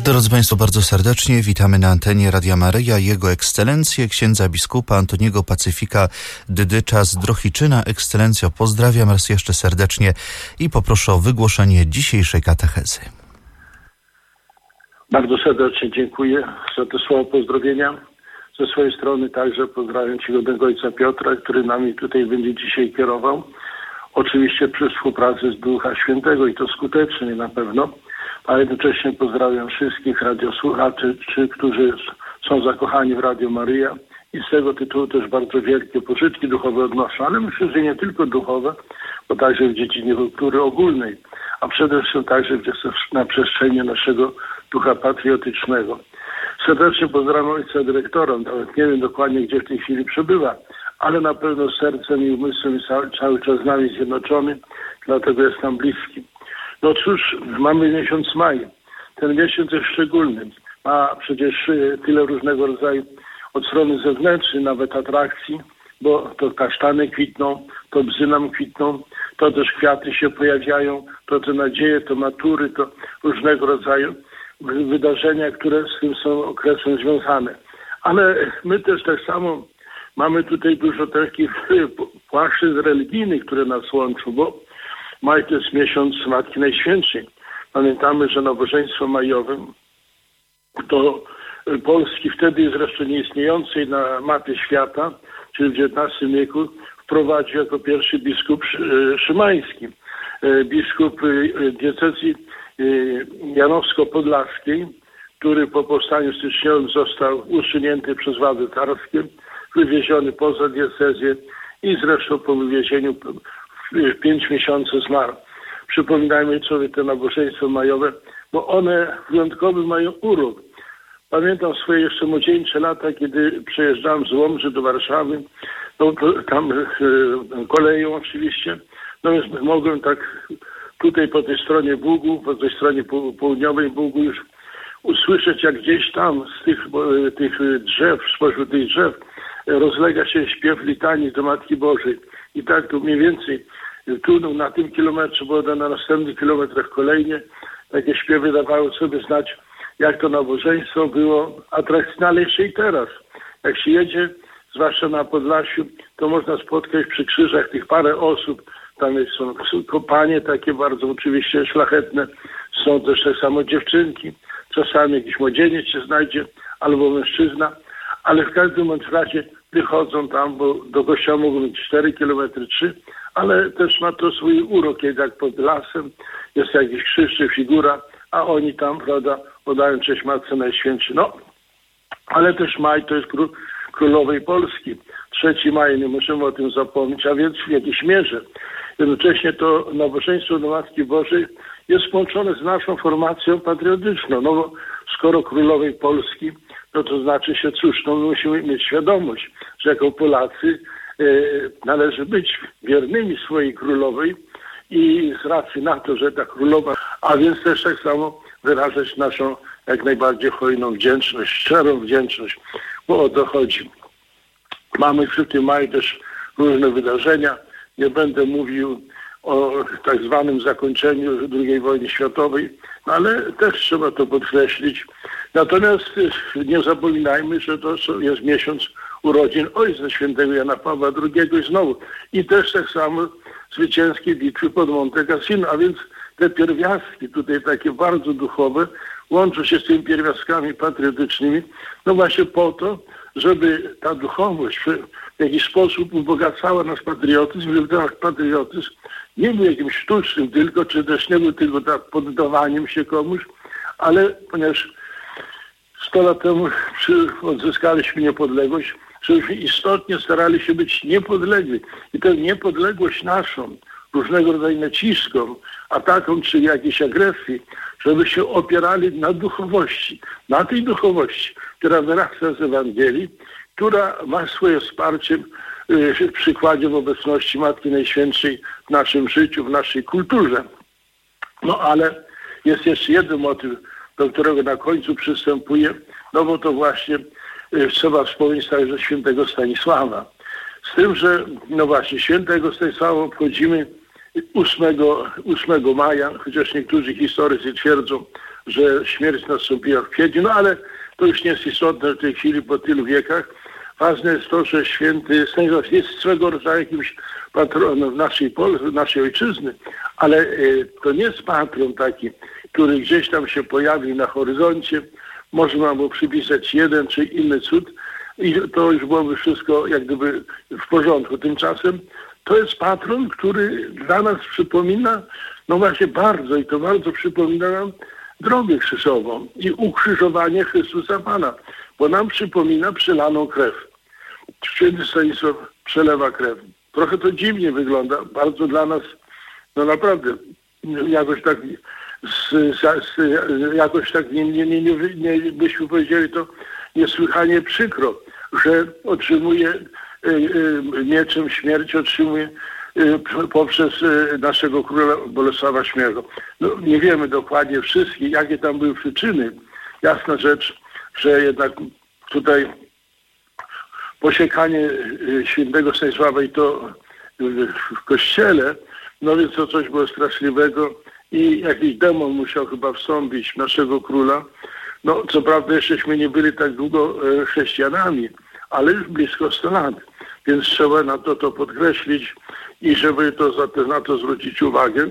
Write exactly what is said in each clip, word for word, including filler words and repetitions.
Drodzy Państwo, bardzo serdecznie witamy na antenie Radia Maryja Jego Ekscelencję, księdza biskupa Antoniego Pacyfika Dydycza z Drohiczyna. Ekscelencjo, pozdrawiam raz jeszcze serdecznie i poproszę o wygłoszenie dzisiejszej katechezy. Bardzo serdecznie dziękuję za te słowa pozdrowienia. Ze swojej strony także pozdrawiam czcigodnego ojca Piotra, który nami tutaj będzie dzisiaj kierował. Oczywiście przy współpracy z Ducha Świętego i to skutecznie na pewno. A jednocześnie pozdrawiam wszystkich radiosłuchaczy, czy, którzy są zakochani w Radio Maryja i z tego tytułu też bardzo wielkie pożytki duchowe odnoszą, ale myślę, że nie tylko duchowe, bo także w dziedzinie kultury ogólnej, a przede wszystkim także na przestrzeni naszego ducha patriotycznego. Serdecznie pozdrawiam ojca dyrektora, nawet nie wiem dokładnie, gdzie w tej chwili przebywa, ale na pewno sercem i umysłem cały, cały czas z nami zjednoczony, dlatego jest nam bliski. No cóż, mamy miesiąc maj. Ten miesiąc jest szczególny. Ma przecież tyle różnego rodzaju od strony zewnętrznej nawet atrakcji, bo to kasztany kwitną, to bzy nam kwitną, to też kwiaty się pojawiają, to te nadzieje, to matury, to różnego rodzaju wydarzenia, które z tym są okresem związane. Ale my też tak samo mamy tutaj dużo takich płaszczyzn religijnych, które nas łączą, bo maj to jest miesiąc Matki Najświętszej. Pamiętamy, że nabożeństwo majowe to Polski wtedy zresztą nieistniejącej na mapie świata, czyli w dziewiętnastym wieku, wprowadził jako pierwszy biskup szymański. Biskup diecezji janowsko-podlaskiej, który po powstaniu styczniowym został usunięty przez władze carskie, wywieziony poza diecezję i zresztą po wywiezieniu w pięć miesięcy zmarł. Przypominajmy sobie te nabożeństwa majowe, bo one wyjątkowy mają urok. Pamiętam swoje jeszcze młodzieńcze lata, kiedy przejeżdżałem z Łomży do Warszawy, no, tam e, koleją oczywiście, no więc mogłem tak tutaj po tej stronie Bugu, po tej stronie południowej Bugu już usłyszeć, jak gdzieś tam z tych, e, tych drzew, spośród tych drzew rozlega się śpiew litanii do Matki Bożej. I tak tu mniej więcej tu na tym kilometrze, bo na następnych kilometrach kolejnie takie śpiewy dawały sobie znać, jak to nabożeństwo było atrakcyjne, jeszcze i teraz. Jak się jedzie, zwłaszcza na Podlasiu, to można spotkać przy krzyżach tych parę osób. Tam są kopanie takie bardzo oczywiście szlachetne. Są też tak samo dziewczynki. Czasami jakiś młodzieniec się znajdzie, albo mężczyzna. Ale w każdym bądź razie wychodzą tam, bo do kościoła mogą być cztery kilometry, trzy, ale też ma to swój urok, jak pod lasem jest jakiś krzyż czy figura, a oni tam, prawda, podają cześć Matce Najświętszej. No, ale też maj to jest kró- królowej Polski. trzeci maja, nie możemy o tym zapomnieć, a więc w jakiejś mierze. Jednocześnie to nabożeństwo do Matki Bożej jest połączone z naszą formacją patriotyczną. No bo skoro królowej Polski, no to znaczy się, cóż, no my musimy mieć świadomość, że jako Polacy e, należy być wiernymi swojej królowej i z racji na to, że ta królowa, a więc też tak samo wyrażać naszą jak najbardziej hojną wdzięczność, szczerą wdzięczność, bo o to chodzi. Mamy w tym maju też różne wydarzenia. Nie będę mówił o tak zwanym zakończeniu drugiej wojny światowej, no ale też trzeba to podkreślić. Natomiast nie zapominajmy, że to jest miesiąc urodzin Ojca Świętego Jana Pawła drugiego i znowu. I też tak samo zwycięskiej bitwy pod Monte Cassino, a więc te pierwiastki tutaj takie bardzo duchowe łączą się z tymi pierwiastkami patriotycznymi, no właśnie po to, żeby ta duchowość w jakiś sposób ubogacała nasz patriotyzm, żeby ten nasz patriotyzm nie był jakimś sztucznym tylko, czy też nie był tylko tak poddawaniem się komuś, ale ponieważ sto lat temu odzyskaliśmy niepodległość, żebyśmy istotnie starali się być niepodlegli. I tę niepodległość naszą, różnego rodzaju naciskom, atakom czy jakiejś agresji, żeby się opierali na duchowości, na tej duchowości, która wyrasta z Ewangelii, która ma swoje wsparcie w przykładzie w obecności Matki Najświętszej w naszym życiu, w naszej kulturze. No ale jest jeszcze jeden motyw, do którego na końcu przystępuję, no bo to właśnie trzeba wspomnieć także świętego Stanisława. Z tym, że no właśnie świętego Stanisława obchodzimy ósmego maja, chociaż niektórzy historycy twierdzą, że śmierć nastąpiła w kwietniu, no ale to już nie jest istotne w tej chwili po tylu wiekach. Ważne jest to, że święty Stanisław jest swego rodzaju jakimś patronem naszej, Pol- naszej ojczyzny, ale y, to nie jest patron taki, który gdzieś tam się pojawi na horyzoncie, można mu przypisać jeden czy inny cud i to już byłoby wszystko jak gdyby w porządku. Tymczasem to jest patron, który dla nas przypomina, no właśnie bardzo i to bardzo przypomina nam drogę krzyżową i ukrzyżowanie Chrystusa Pana, bo nam przypomina przelaną krew. Święty Stanisław przelewa krew. Trochę to dziwnie wygląda, bardzo dla nas, no naprawdę, jakoś tak, z, z, z, jakoś tak nie, nie, nie, nie, nie byśmy powiedzieli to niesłychanie przykro, że otrzymuje y, y, mieczem śmierć, otrzymuje y, poprzez y, naszego króla Bolesława Śmiałego. No, nie wiemy dokładnie wszystkich, jakie tam były przyczyny. Jasna rzecz, że jednak tutaj posiekanie świętego Stanisława i to w kościele, no więc to coś było straszliwego i jakiś demon musiał chyba wstąpić w naszego króla. No co prawda jeszcześmy nie byli tak długo chrześcijanami, ale już blisko stu lat, więc trzeba na to to podkreślić i żeby to, na to zwrócić uwagę,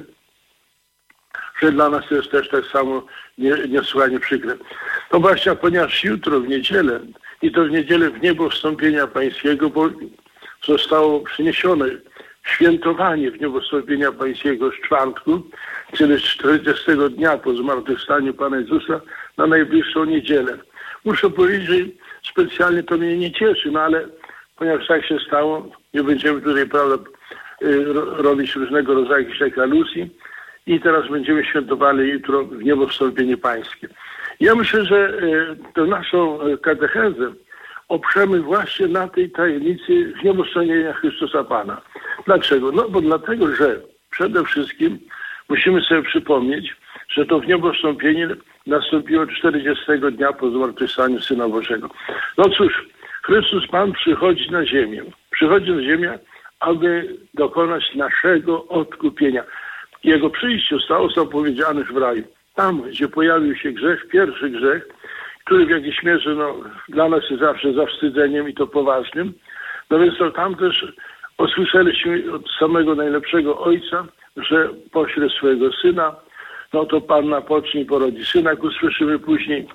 że dla nas to jest też tak samo niesłychanie przykre. No właśnie, ponieważ jutro w niedzielę i to w niedzielę w niebo wstąpienia pańskiego, bo zostało przyniesione świętowanie w niebo wstąpienia pańskiego z czwartku, czyli z czterdziestego dnia po zmartwychwstaniu Pana Jezusa na najbliższą niedzielę. Muszę powiedzieć, że specjalnie to mnie nie cieszy, no ale ponieważ tak się stało, nie będziemy tutaj, prawda, robić różnego rodzaju jakichś takich aluzji i teraz będziemy świętowali jutro w niebo wstąpienie pańskie. Ja myślę, że tę naszą katechezę oprzemy właśnie na tej tajemnicy wniebowstąpienia Chrystusa Pana. Dlaczego? No bo dlatego, że przede wszystkim musimy sobie przypomnieć, że to wniebowstąpienie nastąpiło czterdziestego dnia po zmartwychwstaniu Syna Bożego. No cóż, Chrystus Pan przychodzi na ziemię. Przychodzi na ziemię, aby dokonać naszego odkupienia. Jego przyjściu stało zapowiedziane w raju. Tam, gdzie pojawił się grzech, pierwszy grzech, który w jakiejś mierze no, dla nas jest zawsze zawstydzeniem i to poważnym. No więc to tam też usłyszeliśmy od samego najlepszego Ojca, że pośle swojego Syna, no to Panna pocznie i porodzi Syna, jak usłyszymy później.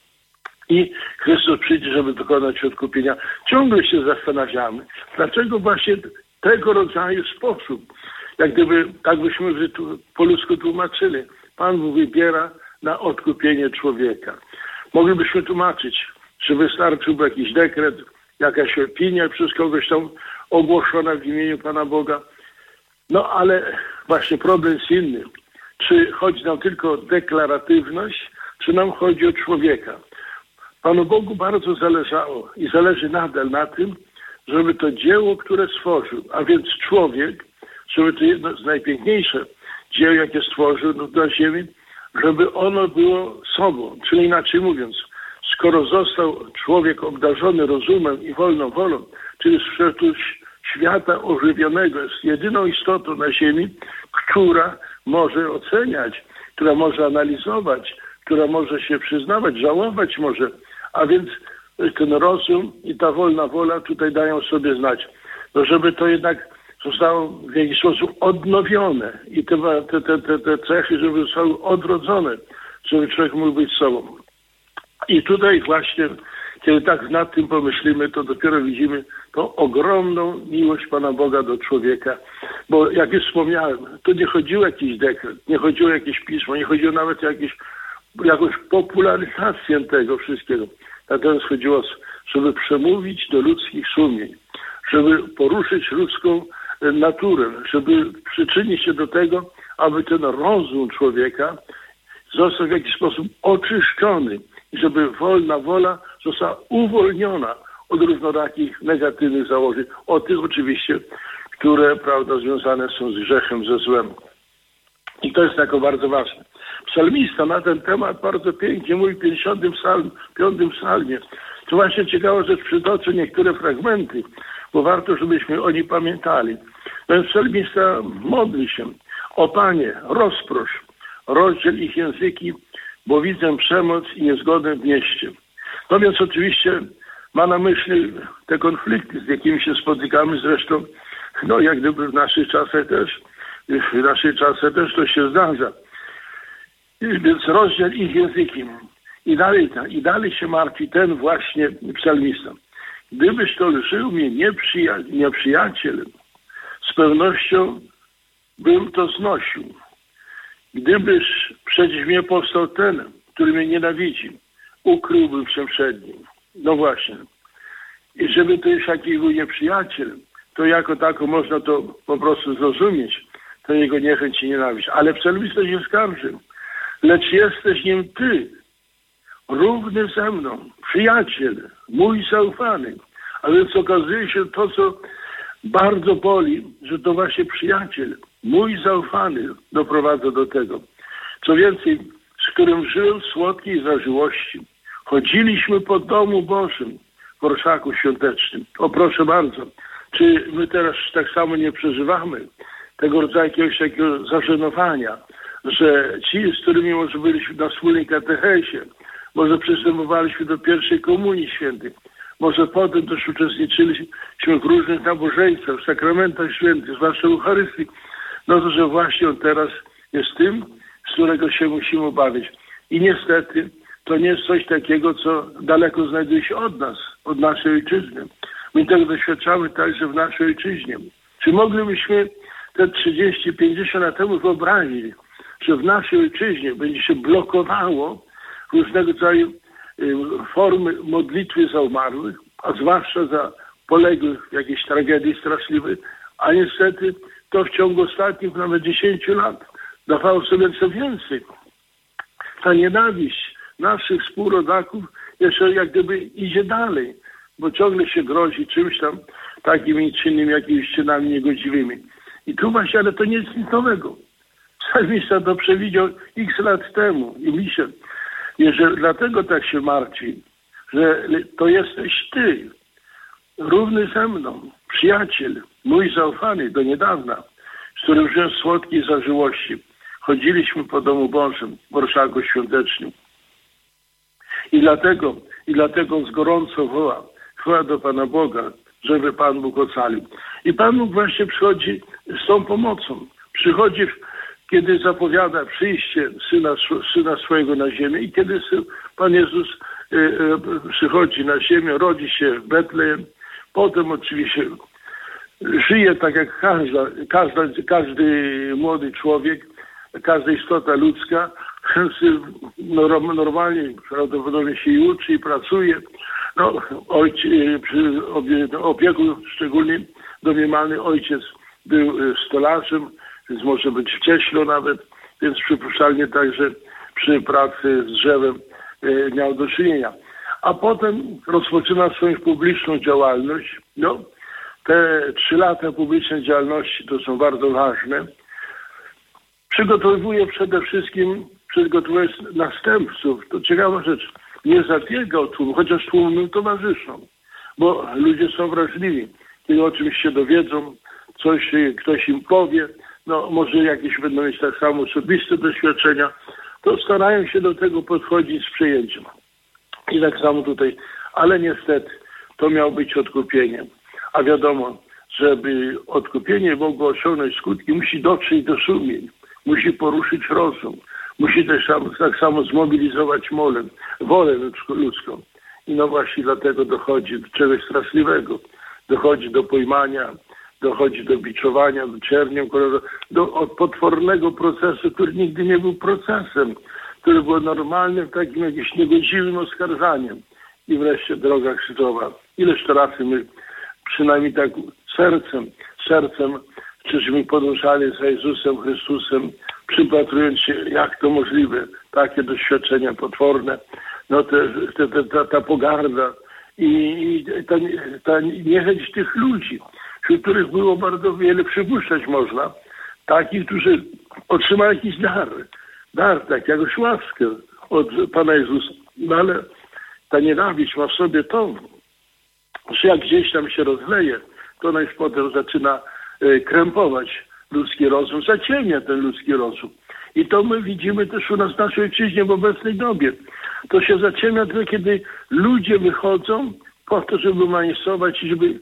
I Chrystus przyjdzie, żeby dokonać odkupienia. Ciągle się zastanawiamy, dlaczego właśnie tego rodzaju sposób, jak gdyby, tak byśmy po ludzku tłumaczyli, Pan Bóg wybiera na odkupienie człowieka. Moglibyśmy tłumaczyć, że wystarczyłby jakiś dekret, jakaś opinia przez kogoś tam ogłoszona w imieniu Pana Boga. No ale właśnie problem jest inny. Czy chodzi nam tylko o deklaratywność, czy nam chodzi o człowieka? Panu Bogu bardzo zależało i zależy nadal na tym, żeby to dzieło, które stworzył, a więc człowiek, żeby to jedno z najpiękniejszych dzieł, jakie stworzył na ziemi, żeby ono było sobą. Czyli inaczej mówiąc, skoro został człowiek obdarzony rozumem i wolną wolą, czyli z wszelkiego świata ożywionego, jest jedyną istotą na ziemi, która może oceniać, która może analizować, która może się przyznawać, żałować może, a więc ten rozum i ta wolna wola tutaj dają sobie znać. No żeby to jednak zostało w jakiś sposób odnowione i te, te, te, te, te cechy, żeby zostały odrodzone, żeby człowiek mógł być sobą. I tutaj właśnie, kiedy tak nad tym pomyślimy, to dopiero widzimy tą ogromną miłość Pana Boga do człowieka. Bo jak już wspomniałem, to nie chodziło o jakiś dekret, nie chodziło o jakieś pismo, nie chodziło nawet o jakieś, jakąś popularyzację tego wszystkiego. Natomiast chodziło, żeby przemówić do ludzkich sumień, żeby poruszyć ludzką naturę, żeby przyczynić się do tego, aby ten rozum człowieka został w jakiś sposób oczyszczony i żeby wolna wola została uwolniona od różnorakich negatywnych założeń, od tych oczywiście, które, prawda, związane są z grzechem, ze złem. I to jest jako bardzo ważne. Psalmista na ten temat bardzo pięknie mówi w pięćdziesiątym psalm, piątym psalmie. To właśnie ciekawa rzecz, przytoczę niektóre fragmenty, bo warto, żebyśmy o nich pamiętali. Ten psalmista modli się: o Panie, rozprosz, rozdziel ich języki, bo widzę przemoc i niezgodę w mieście. No więc oczywiście ma na myśli te konflikty, z jakimi się spotykamy, zresztą no jak gdyby w naszych czasach też, w naszych czasach też to się zdarza. Więc rozdziel ich językiem. I dalej, I dalej się martwi ten właśnie psalmista. Gdybyś to lżył mnie nieprzyja- nieprzyjaciel, z pewnością bym to znosił. Gdybyś przeciw mnie powstał ten, który mnie nienawidzi, ukryłbym się przed nim. No właśnie. I żeby to już jakiś był nieprzyjaciel, to jako tako można to po prostu zrozumieć, to jego niechęć i nienawiść. Ale psalmista się skarży. Lecz jesteś nim ty, równy ze mną, przyjaciel, mój zaufany. A więc okazuje się to, co bardzo boli, że to właśnie przyjaciel, mój zaufany doprowadza do tego. Co więcej, z którym żyłem w słodkiej zażyłości. Chodziliśmy po domu Bożym w orszaku świątecznym. O proszę bardzo, czy my teraz tak samo nie przeżywamy tego rodzaju jakiegoś takiego zażenowania, że ci, z którymi może byliśmy na wspólnej katechezie, może przystępowaliśmy do pierwszej komunii świętej, może potem też uczestniczyliśmy w różnych nabożeństwach, w sakramentach świętych, zwłaszcza w Eucharystii, no to, że właśnie on teraz jest tym, z którego się musimy obawiać. I niestety to nie jest coś takiego, co daleko znajduje się od nas, od naszej ojczyzny. My tego doświadczamy także w naszej ojczyźnie. Czy moglibyśmy te trzydzieści pięćdziesiąt lat temu wyobrazić, że w naszej ojczyźnie będzie się blokowało różnego rodzaju formy modlitwy za umarłych, a zwłaszcza za poległych w jakiejś tragedii straszliwej, a niestety to w ciągu ostatnich nawet dziesięciu lat dawało sobie co więcej. Ta nienawiść naszych współrodaków jeszcze jak gdyby idzie dalej, bo ciągle się grozi czymś tam takimi czy innymi jakimiś czynami niegodziwymi. I tu właśnie, ale to nie jest nic nowego. Psalmista to przewidział x lat temu i myślę, że dlatego tak się martwi, że to jesteś ty, równy ze mną, przyjaciel, mój zaufany do niedawna, z którym żyłem w słodkiej zażyłości. Chodziliśmy po domu Bożym w orszaku świątecznym. I dlatego, i dlatego on z gorąco woła, woła do Pana Boga, żeby Pan Bóg ocalił. I Pan Bóg właśnie przychodzi z tą pomocą. Przychodzi, kiedy zapowiada przyjście Syna, syna swojego na ziemię i kiedy Pan Jezus y, y, przychodzi na ziemię, rodzi się w Betlejem, potem oczywiście żyje tak jak każda, każda, każdy młody człowiek, każda istota ludzka, normalnie prawdopodobnie się i uczy i pracuje. No, ojciec, przy opieku szczególnie domniemany ojciec był stolarzem, więc może być wcześniej nawet, więc przypuszczalnie także przy pracy z drzewem e, miał do czynienia. A potem rozpoczyna swoją publiczną działalność. No, te trzy lata publicznej działalności to są bardzo ważne. Przygotowuje przede wszystkim, przygotowuje następców. To ciekawa rzecz. Nie zabiega o tłum, chociaż tłum towarzyszą, bo ludzie są wrażliwi. Kiedy o czymś się dowiedzą, coś ktoś im powie, no może jakieś będą mieć tak samo osobiste doświadczenia, to starają się do tego podchodzić z przyjęciem. I tak samo tutaj. Ale niestety to miało być odkupieniem. A wiadomo, żeby odkupienie mogło osiągnąć skutki, musi dotrzeć do sumień, musi poruszyć rozum, musi też sam, tak samo zmobilizować wolę, wolę ludzką. I no właśnie dlatego dochodzi do czegoś straszliwego. Dochodzi do pojmania, dochodzi do biczowania, do czernią, do, do potwornego procesu, który nigdy nie był procesem, który był normalnym, takim jakimś niegodziwym oskarżaniem. I wreszcie droga krzyżowa. Ileż to razy my, przynajmniej tak sercem, sercem, czyśmy podążali za Jezusem Chrystusem, przypatrując się, jak to możliwe, takie doświadczenia potworne, no te, te, te, ta, ta pogarda i, i ta, ta niechęć tych ludzi, wśród których było bardzo wiele, przypuszczać można, takich, którzy otrzymali jakiś dar, dar, tak, jakąś łaskę od Pana Jezusa, no ale ta nienawiść ma w sobie to, że jak gdzieś tam się rozleje, to ona już potem zaczyna e, krępować ludzki rozum, zaciemnia ten ludzki rozum. I to my widzimy też u nas w naszej ojczyźnie w obecnej dobie. To się zaczyna wtedy, kiedy ludzie wychodzą po to, żeby manisować i żeby yy,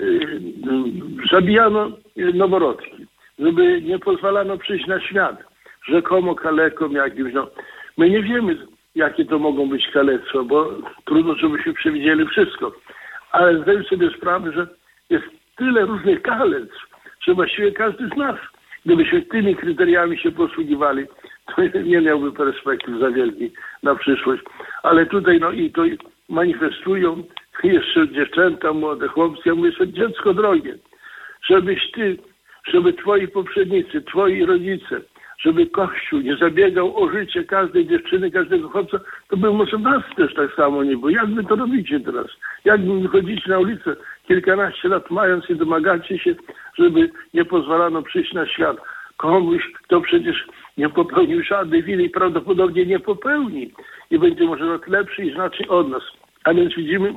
yy, zabijano noworodki, żeby nie pozwalano przyjść na świat rzekomo kalekom jakimś. No. My nie wiemy, jakie to mogą być kalectwa, bo trudno, żebyśmy przewidzieli wszystko. Ale zdajemy sobie sprawę, że jest tyle różnych kalectw, że właściwie każdy z nas, gdybyśmy tymi kryteriami się posługiwali, to nie miałby perspektyw za wielkich na przyszłość. Ale tutaj no i to manifestują jeszcze dziewczęta, młode chłopcy. Ja mówię sobie, dziecko drogie, żebyś ty, żeby twoi poprzednicy, twoi rodzice, żeby Kościół nie zabiegał o życie każdej dziewczyny, każdego chłopca, to by może was też tak samo nie było. Jak wy to robicie teraz? Jak wy wychodzicie na ulicę kilkanaście lat mając i domagacie się, żeby nie pozwalano przyjść na świat komuś, kto przecież nie popełnił żadnej winy i prawdopodobnie nie popełni i będzie może rok lepszy i znacznie od nas. A więc widzimy,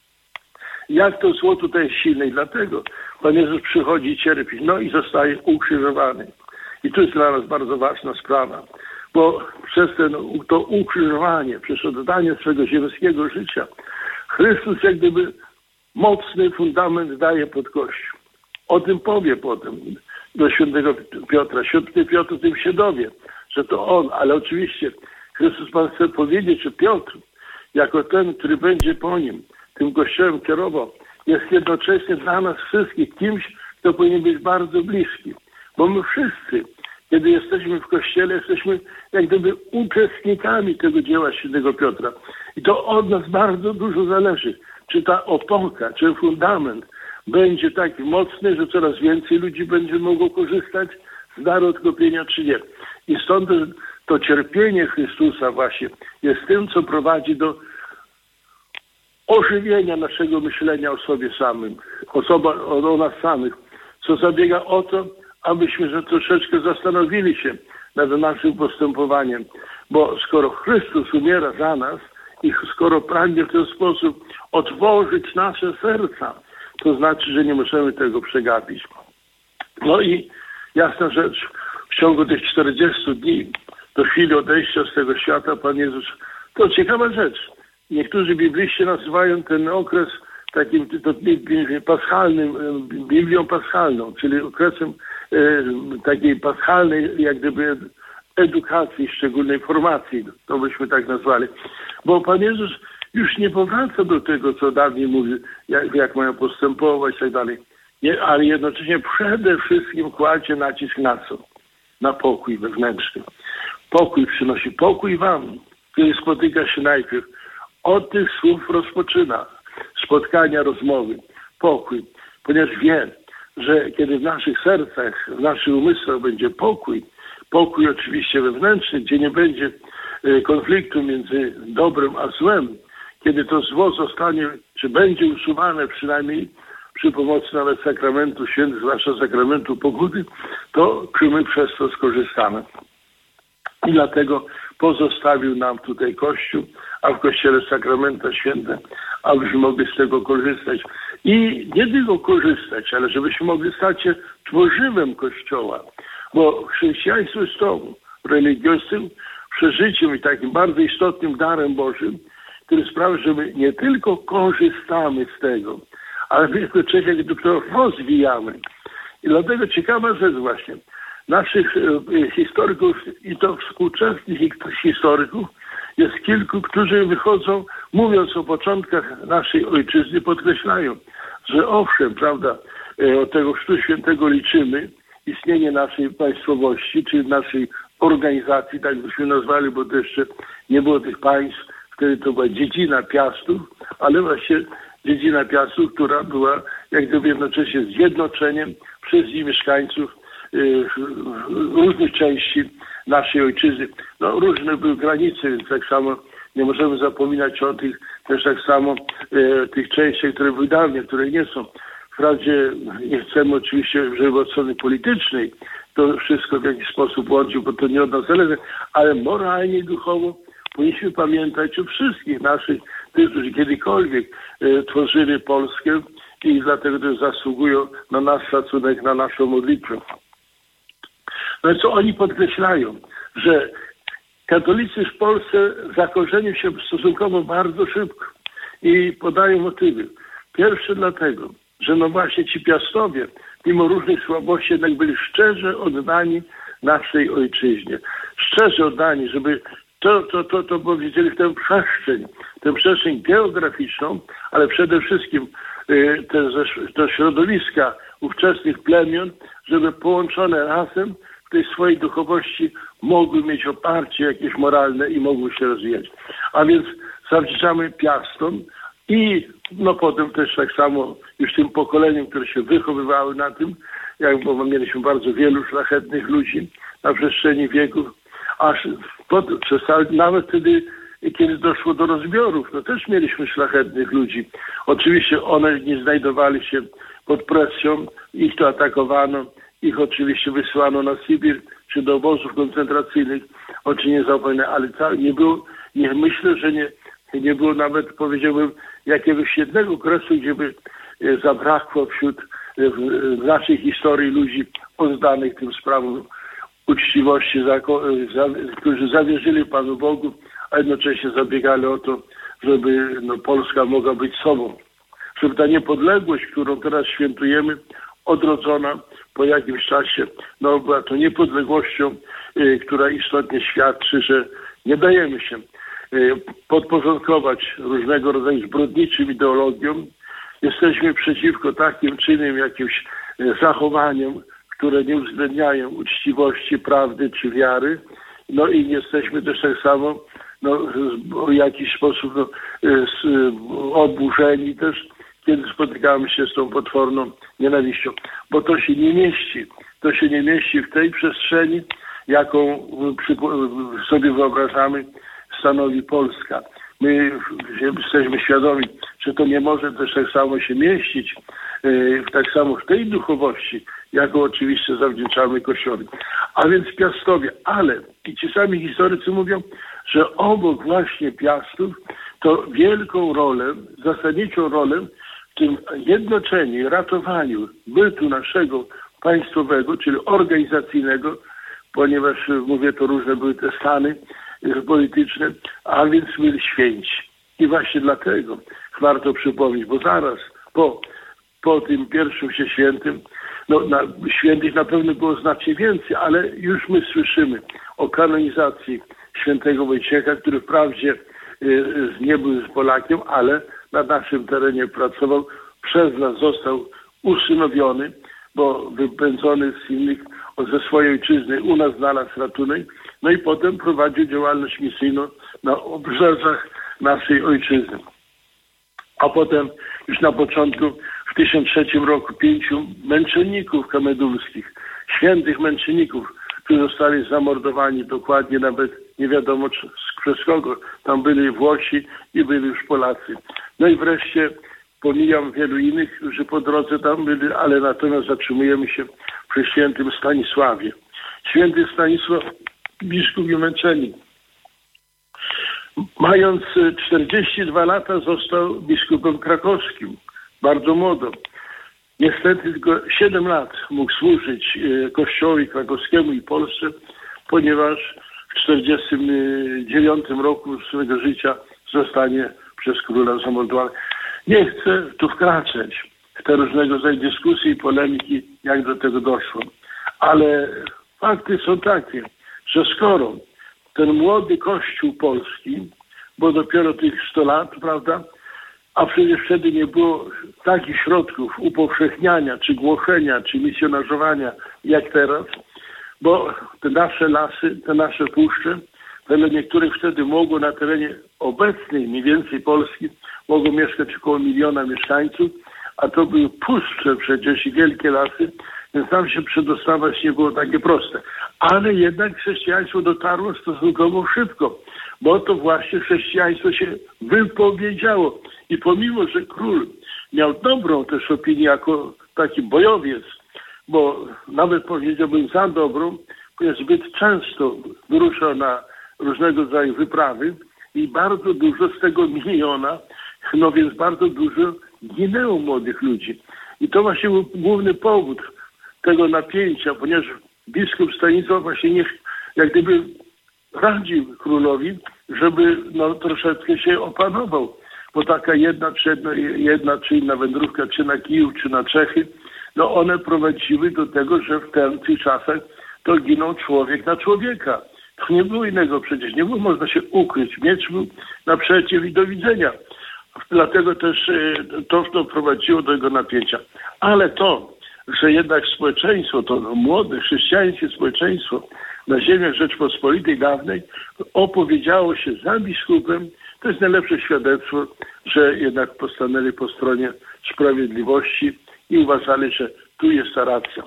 jak to zło tutaj jest silne i dlatego Pan Jezus przychodzi i cierpi, no i zostaje ukrzyżowany. I to jest dla nas bardzo ważna sprawa, bo przez ten, to ukrzyżowanie, przez oddanie swego ziemskiego życia, Chrystus jak gdyby mocny fundament daje pod Kościół. O tym powie potem do świętego Piotra. Święty Piotr o tym się dowie, że to on, ale oczywiście Chrystus Pan chce powiedzieć, że Piotr, jako ten, który będzie po nim, tym Kościołem kierował, jest jednocześnie dla nas wszystkich kimś, kto powinien być bardzo bliski. Bo my wszyscy, kiedy jesteśmy w Kościele, jesteśmy jak gdyby uczestnikami tego dzieła świętego Piotra. I to od nas bardzo dużo zależy, czy ta opoka, czy fundament będzie taki mocny, że coraz więcej ludzi będzie mogło korzystać z daru odkupienia, czy nie. I stąd to cierpienie Chrystusa właśnie jest tym, co prowadzi do ożywienia naszego myślenia o sobie samym, osoba, o, o nas samych, co zabiega o to, abyśmy że troszeczkę zastanowili się nad naszym postępowaniem. Bo skoro Chrystus umiera za nas i skoro pragnie w ten sposób otworzyć nasze serca, to znaczy, że nie możemy tego przegapić. No i jasna rzecz, w ciągu tych czterdziestu dni do chwili odejścia z tego świata Pan Jezus, to ciekawa rzecz. Niektórzy bibliści nazywają ten okres takim to, paschalnym, Biblią paschalną, czyli okresem e, takiej paschalnej, jak gdyby edukacji, szczególnej formacji, to byśmy tak nazwali. Bo Pan Jezus już nie powraca do tego, co dawniej mówił, jak, jak mają postępować i tak dalej. Nie, ale jednocześnie przede wszystkim kładzie nacisk na co? Na pokój wewnętrzny. Pokój przynosi pokój wam, który spotyka się najpierw. Od tych słów rozpoczyna spotkania, rozmowy, pokój, ponieważ wie, że kiedy w naszych sercach, w naszych umysłach będzie pokój, pokój oczywiście wewnętrzny, gdzie nie będzie konfliktu między dobrem a złem, kiedy to zło zostanie, czy będzie usuwane przynajmniej przy pomocy nawet sakramentu świętych, zwłaszcza sakramentu pokuty, to czy my przez to skorzystamy. I dlatego pozostawił nam tutaj Kościół, a w Kościele sakramenta święte, abyśmy mogli z tego korzystać. I nie tylko korzystać, ale żebyśmy mogli stać się tworzywem Kościoła. Bo chrześcijaństwo jest tą religijnym przeżyciem i takim bardzo istotnym darem Bożym, który sprawia, że my nie tylko korzystamy z tego, ale jednocześnie to rozwijamy. I dlatego ciekawa rzecz właśnie. Naszych e, historyków i to współczesnych historyków jest kilku, którzy wychodzą, mówiąc o początkach naszej ojczyzny, podkreślają, że owszem, prawda, e, od tego Chrztu Świętego liczymy istnienie naszej państwowości, czy naszej organizacji, tak byśmy nazwali, bo to jeszcze nie było tych państw, wtedy to była dziedzina Piastów, ale właśnie dziedzina Piastów, która była jak gdyby jednocześnie zjednoczeniem przez jej mieszkańców różnych części naszej ojczyzny. No, różne były granice, więc tak samo nie możemy zapominać o tych, też tak samo e, tych częściach, które były dawniej, które nie są. Wprawdzie nie chcemy oczywiście, żeby od strony politycznej to wszystko w jakiś sposób łączył, bo to nie od nas zależy, ale moralnie i duchowo powinniśmy pamiętać o wszystkich naszych, tych, którzy kiedykolwiek e, tworzyli Polskę i dlatego też zasługują na nasz szacunek, na naszą modlitwę. No i co oni podkreślają, że katolicyzm w Polsce zakorzenił się stosunkowo bardzo szybko i podają motywy. Pierwsze dlatego, że no właśnie ci Piastowie, mimo różnych słabości, jednak byli szczerze oddani naszej ojczyźnie. Szczerze oddani, żeby to, to, to, to powiedzieli w tę przestrzeń, tę przestrzeń geograficzną, ale przede wszystkim y, te, te środowiska ówczesnych plemion, żeby połączone razem w tej swojej duchowości mogły mieć oparcie jakieś moralne i mogły się rozwijać. A więc zawdzięczamy Piastom i no potem też tak samo już tym pokoleniom, które się wychowywały na tym, jak bo mieliśmy bardzo wielu szlachetnych ludzi na przestrzeni wieków, aż pod, nawet wtedy, kiedy doszło do rozbiorów, to też mieliśmy szlachetnych ludzi. Oczywiście one nie znajdowali się pod presją, ich to atakowano, ich oczywiście wysłano na Sybir czy do obozów koncentracyjnych, oczy nie zapomnę, ale nie było, nie myślę, że nie, nie było nawet, powiedziałbym, jakiegoś jednego okresu, gdzie by zabrakło wśród w naszej historii ludzi oddanych tym sprawom uczciwości, którzy zawierzyli Panu Bogu, a jednocześnie zabiegali o to, żeby no, Polska mogła być sobą. Żeby ta niepodległość, którą teraz świętujemy, odrodzona po jakimś czasie, no była to niepodległością, y, która istotnie świadczy, że nie dajemy się y, podporządkować różnego rodzaju zbrodniczym ideologiom. Jesteśmy przeciwko takim czynom, jakimś y, zachowaniom, które nie uwzględniają uczciwości, prawdy czy wiary. No i jesteśmy też tak samo no, w jakiś sposób no, oburzeni też, kiedy spotykamy się z tą potworną nienawiścią. Bo to się nie mieści. To się nie mieści w tej przestrzeni, jaką sobie wyobrażamy stanowi Polska. My jesteśmy świadomi, że to nie może też tak samo się mieścić, tak samo w tej duchowości, jaką oczywiście zawdzięczamy Kościołowi. A więc Piastowie, ale i ci sami historycy mówią, że obok właśnie Piastów to wielką rolę, zasadniczą rolę w tym jednoczeniu, ratowaniu bytu naszego państwowego, czyli organizacyjnego, ponieważ mówię, to różne były te stany polityczne, a więc byli święci. I właśnie dlatego warto przypomnieć, bo zaraz po, po tym pierwszym się świętym, no na, świętych na pewno było znacznie więcej, ale już my słyszymy o kanonizacji świętego Wojciecha, który wprawdzie y, nie był z Polakiem, ale na naszym terenie pracował, przez nas został usynowiony, bo wypędzony z innych, ze swojej ojczyzny u nas znalazł ratunek, no i potem prowadził działalność misyjną na obrzeżach naszej ojczyzny. A potem już na początku w tysiąc trzecim roku pięciu męczenników kamedulskich, świętych męczenników, którzy zostali zamordowani dokładnie, nawet nie wiadomo przez kogo. Tam byli Włosi i byli już Polacy. No i wreszcie pomijam wielu innych, którzy po drodze tam byli, ale natomiast zatrzymujemy się przy świętym Stanisławie. Święty Stanisław, biskup i męczennik, mając czterdzieści dwa lata został biskupem krakowskim, bardzo młodo. Niestety tylko siedem lat mógł służyć Kościołowi krakowskiemu i Polsce, ponieważ w czterdziestym dziewiątym roku swojego życia zostanie przez króla zamordowany. Nie chcę tu wkraczać w te różnego rodzaju dyskusje i polemiki, jak do tego doszło. Ale fakty są takie, że skoro ten młody Kościół polski, bo dopiero tych sto lat, prawda, a przecież wtedy nie było takich środków upowszechniania, czy głoszenia, czy misjonarzowania jak teraz, bo te nasze lasy, te nasze puszcze, wedle niektórych wtedy mogło na terenie obecnej mniej więcej Polski, mogło mieszkać około miliona mieszkańców, a to były puszcze przecież i wielkie lasy, więc tam się przedostawać nie było takie proste. Ale jednak chrześcijaństwo dotarło stosunkowo szybko, bo to właśnie chrześcijaństwo się wypowiedziało. I pomimo, że król miał dobrą też opinię jako taki bojowiec, bo nawet powiedziałbym za dobrą, ponieważ zbyt często wyruszał na różnego rodzaju wyprawy i bardzo dużo z tego miliona, no więc bardzo dużo ginęło młodych ludzi. I to właśnie był główny powód tego napięcia, ponieważ biskup Stanisław właśnie nie, jak gdyby radził królowi, żeby no, troszeczkę się opanował, bo taka jedna czy, jedna, jedna czy inna wędrówka, czy na Kijów, czy na Czechy, no one prowadziły do tego, że w ten, tych czasach to ginął człowiek na człowieka. To nie było innego przecież, nie było można się ukryć. Miecz był naprzeciw i do widzenia. Dlatego też to doprowadziło do jego napięcia. Ale to, że jednak społeczeństwo, to młode chrześcijańskie społeczeństwo na ziemiach Rzeczpospolitej dawnej opowiedziało się za biskupem, to jest najlepsze świadectwo, że jednak postanęli po stronie sprawiedliwości i uważali, że tu jest ta racja.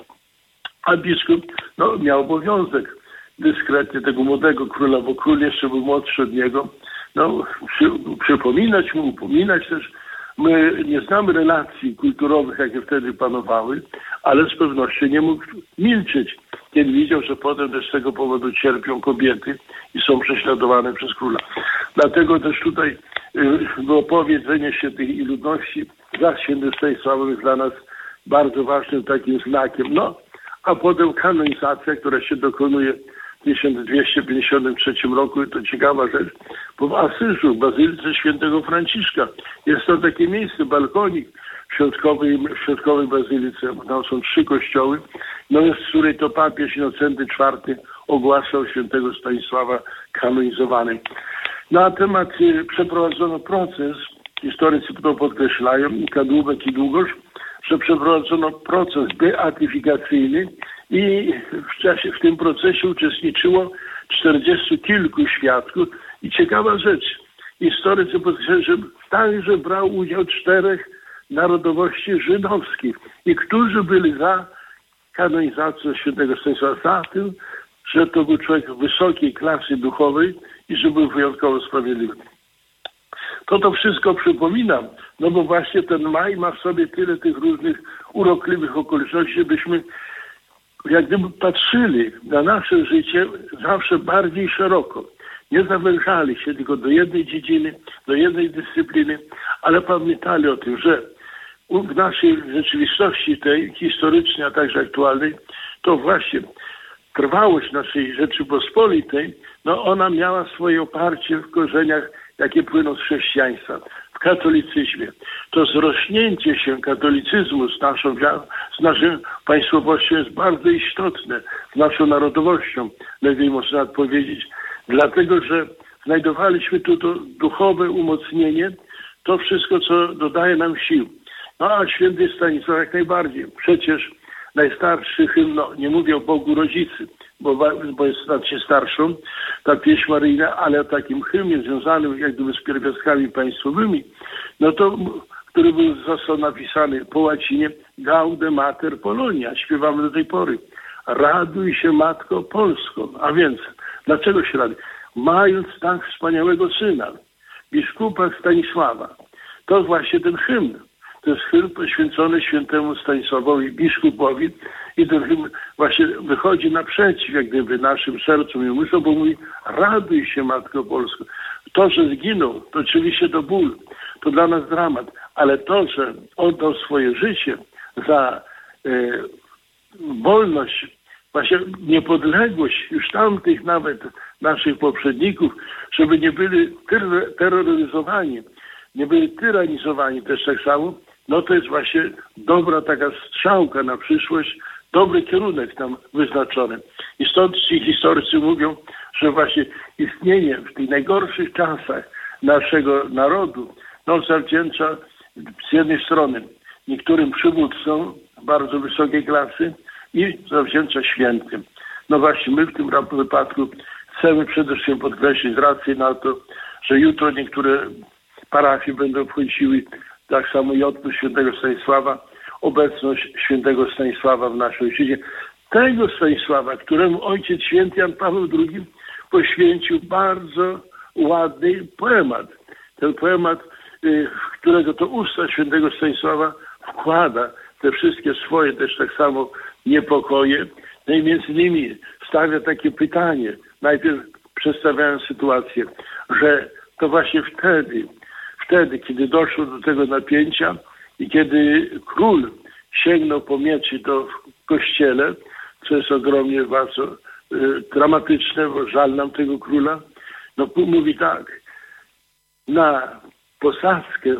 A biskup no, miał obowiązek dyskretnie tego młodego króla, bo król jeszcze był młodszy od niego, no, przy, przypominać mu, upominać też. My nie znamy relacji kulturowych, jakie wtedy panowały, ale z pewnością nie mógł milczeć, kiedy widział, że potem też z tego powodu cierpią kobiety i są prześladowane przez króla. Dlatego też tutaj było powiedzenie świętych i ludności za świętym Stanisławem jest dla nas bardzo ważnym takim znakiem. No, a potem kanonizacja, która się dokonuje w tysiąc dwieście pięćdziesiątym trzecim roku, to ciekawa rzecz, bo w Asyżu, w Bazylice Świętego Franciszka, jest to takie miejsce, balkonik w środkowej, w środkowej bazylice, tam są trzy kościoły, no z której to papież Innocenty czwarty ogłaszał świętego Stanisława kanonizowanym. Na temat y, przeprowadzono proces, historycy to podkreślają, i Kadłubek i Długosz, że przeprowadzono proces beatyfikacyjny i w czasie, w tym procesie uczestniczyło czterdziestu kilku świadków. I ciekawa rzecz, historycy podkreślają, że także brał udział czterech narodowości żydowskich i którzy byli za kanonizacją świętego Stanisława, za tym, że to był człowiek wysokiej klasy duchowej i że był wyjątkowo sprawiedliwy. To to wszystko przypominam, no bo właśnie ten maj ma w sobie tyle tych różnych urokliwych okoliczności, byśmy jak gdyby patrzyli na nasze życie zawsze bardziej szeroko. Nie zawężali się tylko do jednej dziedziny, do jednej dyscypliny, ale pamiętali o tym, że w naszej rzeczywistości tej historycznej, a także aktualnej, to właśnie trwałość naszej Rzeczypospolitej, no ona miała swoje oparcie w korzeniach, jakie płyną z chrześcijaństwa, w katolicyzmie. To zrośnięcie się katolicyzmu z naszą wiarą, z naszą państwowością jest bardzo istotne, z naszą narodowością, lepiej można powiedzieć, dlatego, że znajdowaliśmy tu to duchowe umocnienie, to wszystko, co dodaje nam sił. No a święty Stanisław jak najbardziej. Przecież najstarszy hymn, no nie mówię o Bogu Rodzicy, bo, bo jest znacznie starszą, ta pieśń maryjna, ale o takim hymnie związanym jak gdyby z pierwiastkami państwowymi, no to, który był został napisany po łacinie Gaude Mater Polonia, śpiewamy do tej pory. Raduj się Matko Polską. A więc, dlaczego się raduj? Mając tak wspaniałego syna, biskupa Stanisława, to właśnie ten hymn. To jest hymn poświęcony świętemu Stanisławowi, biskupowi, i ten hymn właśnie wychodzi naprzeciw jak gdyby naszym sercom i umysłom, bo mówi: raduj się Matko Polsko. To, że zginął, to oczywiście to ból, to dla nas dramat, ale to, że oddał swoje życie za e, wolność, właśnie niepodległość już tamtych nawet naszych poprzedników, żeby nie byli ter- terroryzowani, nie byli tyranizowani też tak samo, no to jest właśnie dobra taka strzałka na przyszłość, dobry kierunek tam wyznaczony. I stąd ci historycy mówią, że właśnie istnienie w tych najgorszych czasach naszego narodu, no zawdzięcza z jednej strony niektórym przywódcom bardzo wysokiej klasy i zawdzięcza świętym. No właśnie my w tym wypadku chcemy przede wszystkim podkreślić z racji na to, że jutro niektóre parafie będą wchodziły, tak samo i odpust świętego Stanisława, obecność świętego Stanisława w naszej ojczyźnie. Tego Stanisława, któremu ojciec święty Jan Paweł drugi poświęcił bardzo ładny poemat. Ten poemat, w którego to usta świętego Stanisława wkłada te wszystkie swoje też tak samo niepokoje. No i między innymi stawia takie pytanie, najpierw przedstawiając sytuację, że to właśnie wtedy, wtedy, kiedy doszło do tego napięcia i kiedy król sięgnął po mieczy do w kościele, co jest ogromnie bardzo y, dramatyczne, bo żal nam tego króla. No mówi tak, na posadzkę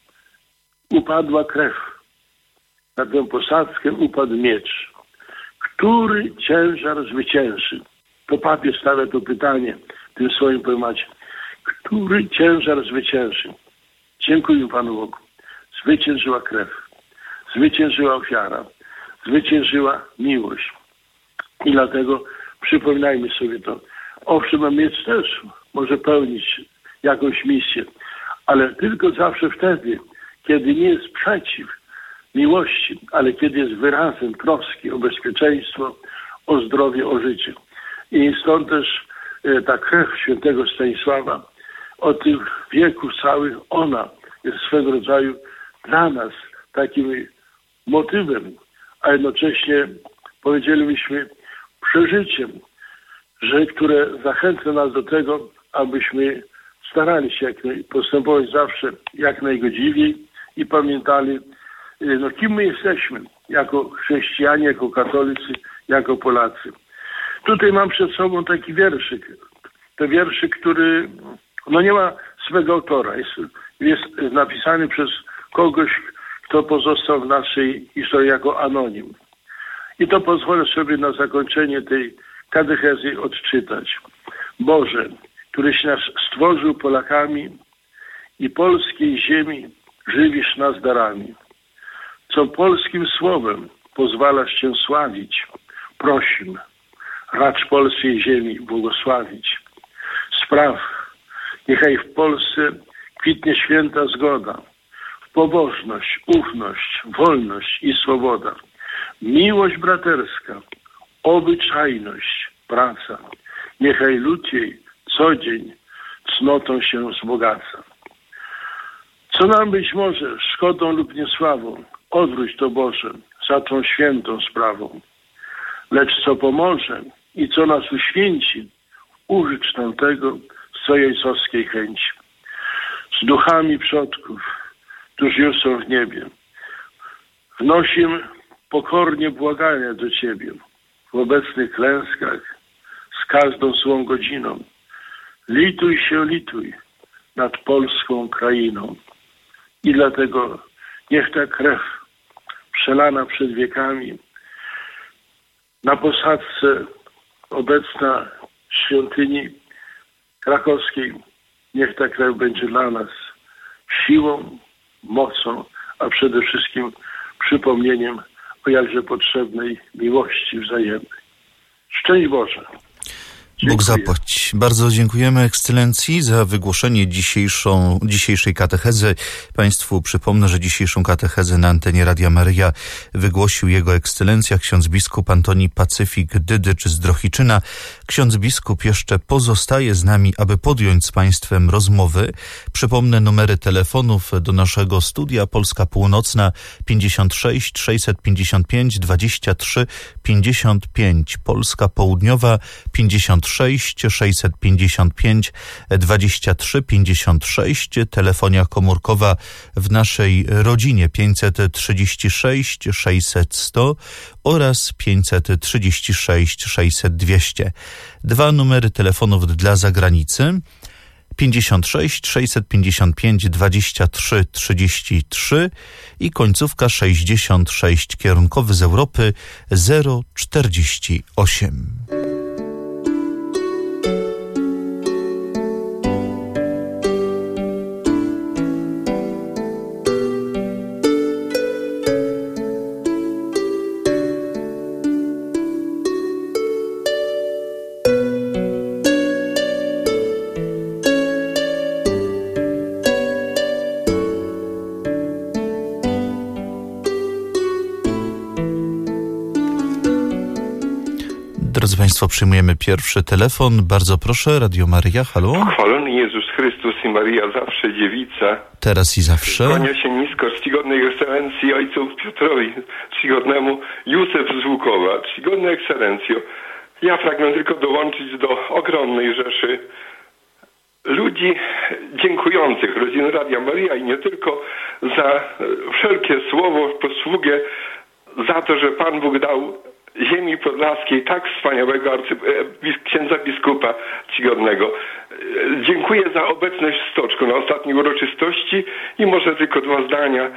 upadła krew, na tę posadzkę upadł miecz. Który ciężar zwycięży? To papież stawia to pytanie w tym swoim poemacie. Który ciężar zwycięży? Dziękuję Panu Bogu. Zwyciężyła krew, zwyciężyła ofiara, zwyciężyła miłość. I dlatego przypominajmy sobie to. Owszem, a miecz też może pełnić jakąś misję, ale tylko zawsze wtedy, kiedy nie jest przeciw miłości, ale kiedy jest wyrazem troski o bezpieczeństwo, o zdrowie, o życie. I stąd też e, ta krew świętego Stanisława od tych wieków całych, ona jest swego rodzaju dla nas takim motywem, a jednocześnie powiedzielibyśmy przeżyciem, że, które zachęca nas do tego, abyśmy starali się jak naj, postępować zawsze jak najgodziwiej i pamiętali, no, kim my jesteśmy jako chrześcijanie, jako katolicy, jako Polacy. Tutaj mam przed sobą taki wierszyk. To wierszyk, który no, nie ma swego autora. Jest, jest napisany przez kogoś, kto pozostał w naszej historii jako anonim. I to pozwolę sobie na zakończenie tej katechezy odczytać. Boże, któryś nas stworzył Polakami i polskiej ziemi żywisz nas darami. Co polskim słowem pozwalasz Cię sławić, prosim, racz polskiej ziemi błogosławić. Spraw, niechaj w Polsce kwitnie święta zgoda, w pobożność, ufność, wolność i swoboda, miłość braterska, obyczajność, praca. Niechaj lud jej co dzień cnotą się wzbogaca. Co nam być może szkodą lub niesławą, odwróć to Boże za tą świętą sprawą. Lecz co pomoże i co nas uświęci, użycz nam tego z swojej ojcowskiej chęci. Z duchami przodków, którzy już są w niebie, wnosimy pokornie błagania do Ciebie w obecnych klęskach z każdą swą godziną. Lituj się, lituj nad polską krainą. I dlatego niech ta krew przelana przed wiekami na posadzce obecna świątyni krakowskiej, niech ta krew będzie dla nas siłą, mocą, a przede wszystkim przypomnieniem o jakże potrzebnej miłości wzajemnej. Szczęść Boże. Dziękuję. Bóg zapłać. Bardzo dziękujemy Ekscelencji za wygłoszenie dzisiejszą, dzisiejszej katechezy. Państwu przypomnę, że dzisiejszą katechezę na antenie Radia Maryja wygłosił Jego Ekscelencja ksiądz biskup Antoni Pacyfik Dydycz z Drohiczyna. Ksiądz biskup jeszcze pozostaje z nami, aby podjąć z Państwem rozmowy. Przypomnę numery telefonów do naszego studia. Polska Północna pięćdziesiąt sześć sześćset pięćdziesiąt pięć dwadzieścia trzy pięćdziesiąt pięć. Polska Południowa pięćdziesiąt sześć sześćset pięćdziesiąt pięć dwadzieścia trzy pięćdziesiąt sześć, telefonia komórkowa w naszej rodzinie pięćset trzydzieści sześć sześćset sto oraz pięćset trzydzieści sześć sześćset dwieście. Dwa numery telefonów dla zagranicy: pięćdziesiąt sześć sześćset pięćdziesiąt pięć dwadzieścia trzy trzydzieści trzy i końcówka sześćdziesiąt sześć, kierunkowy z Europy zero czterdzieści osiem. Drodzy Państwo, przyjmujemy pierwszy telefon. Bardzo proszę, Radio Maryja, halo. Chwalony Jezus Chrystus i Maryja, zawsze dziewica. Teraz i zawsze. Kłania się nisko czcigodnej ekscelencji ojcu Piotrowi, czcigodnemu Józef z Łukowa. Czcigodna ekscelencjo, ja pragnę tylko dołączyć do ogromnej rzeszy ludzi dziękujących rodziny Radia Maryja i nie tylko za wszelkie słowo, posługę, za to, że Pan Bóg dał ziemi podlaskiej, tak wspaniałego arcy... księdza biskupa czcigodnego. Dziękuję za obecność w Stoczku na ostatniej uroczystości i może tylko dwa zdania.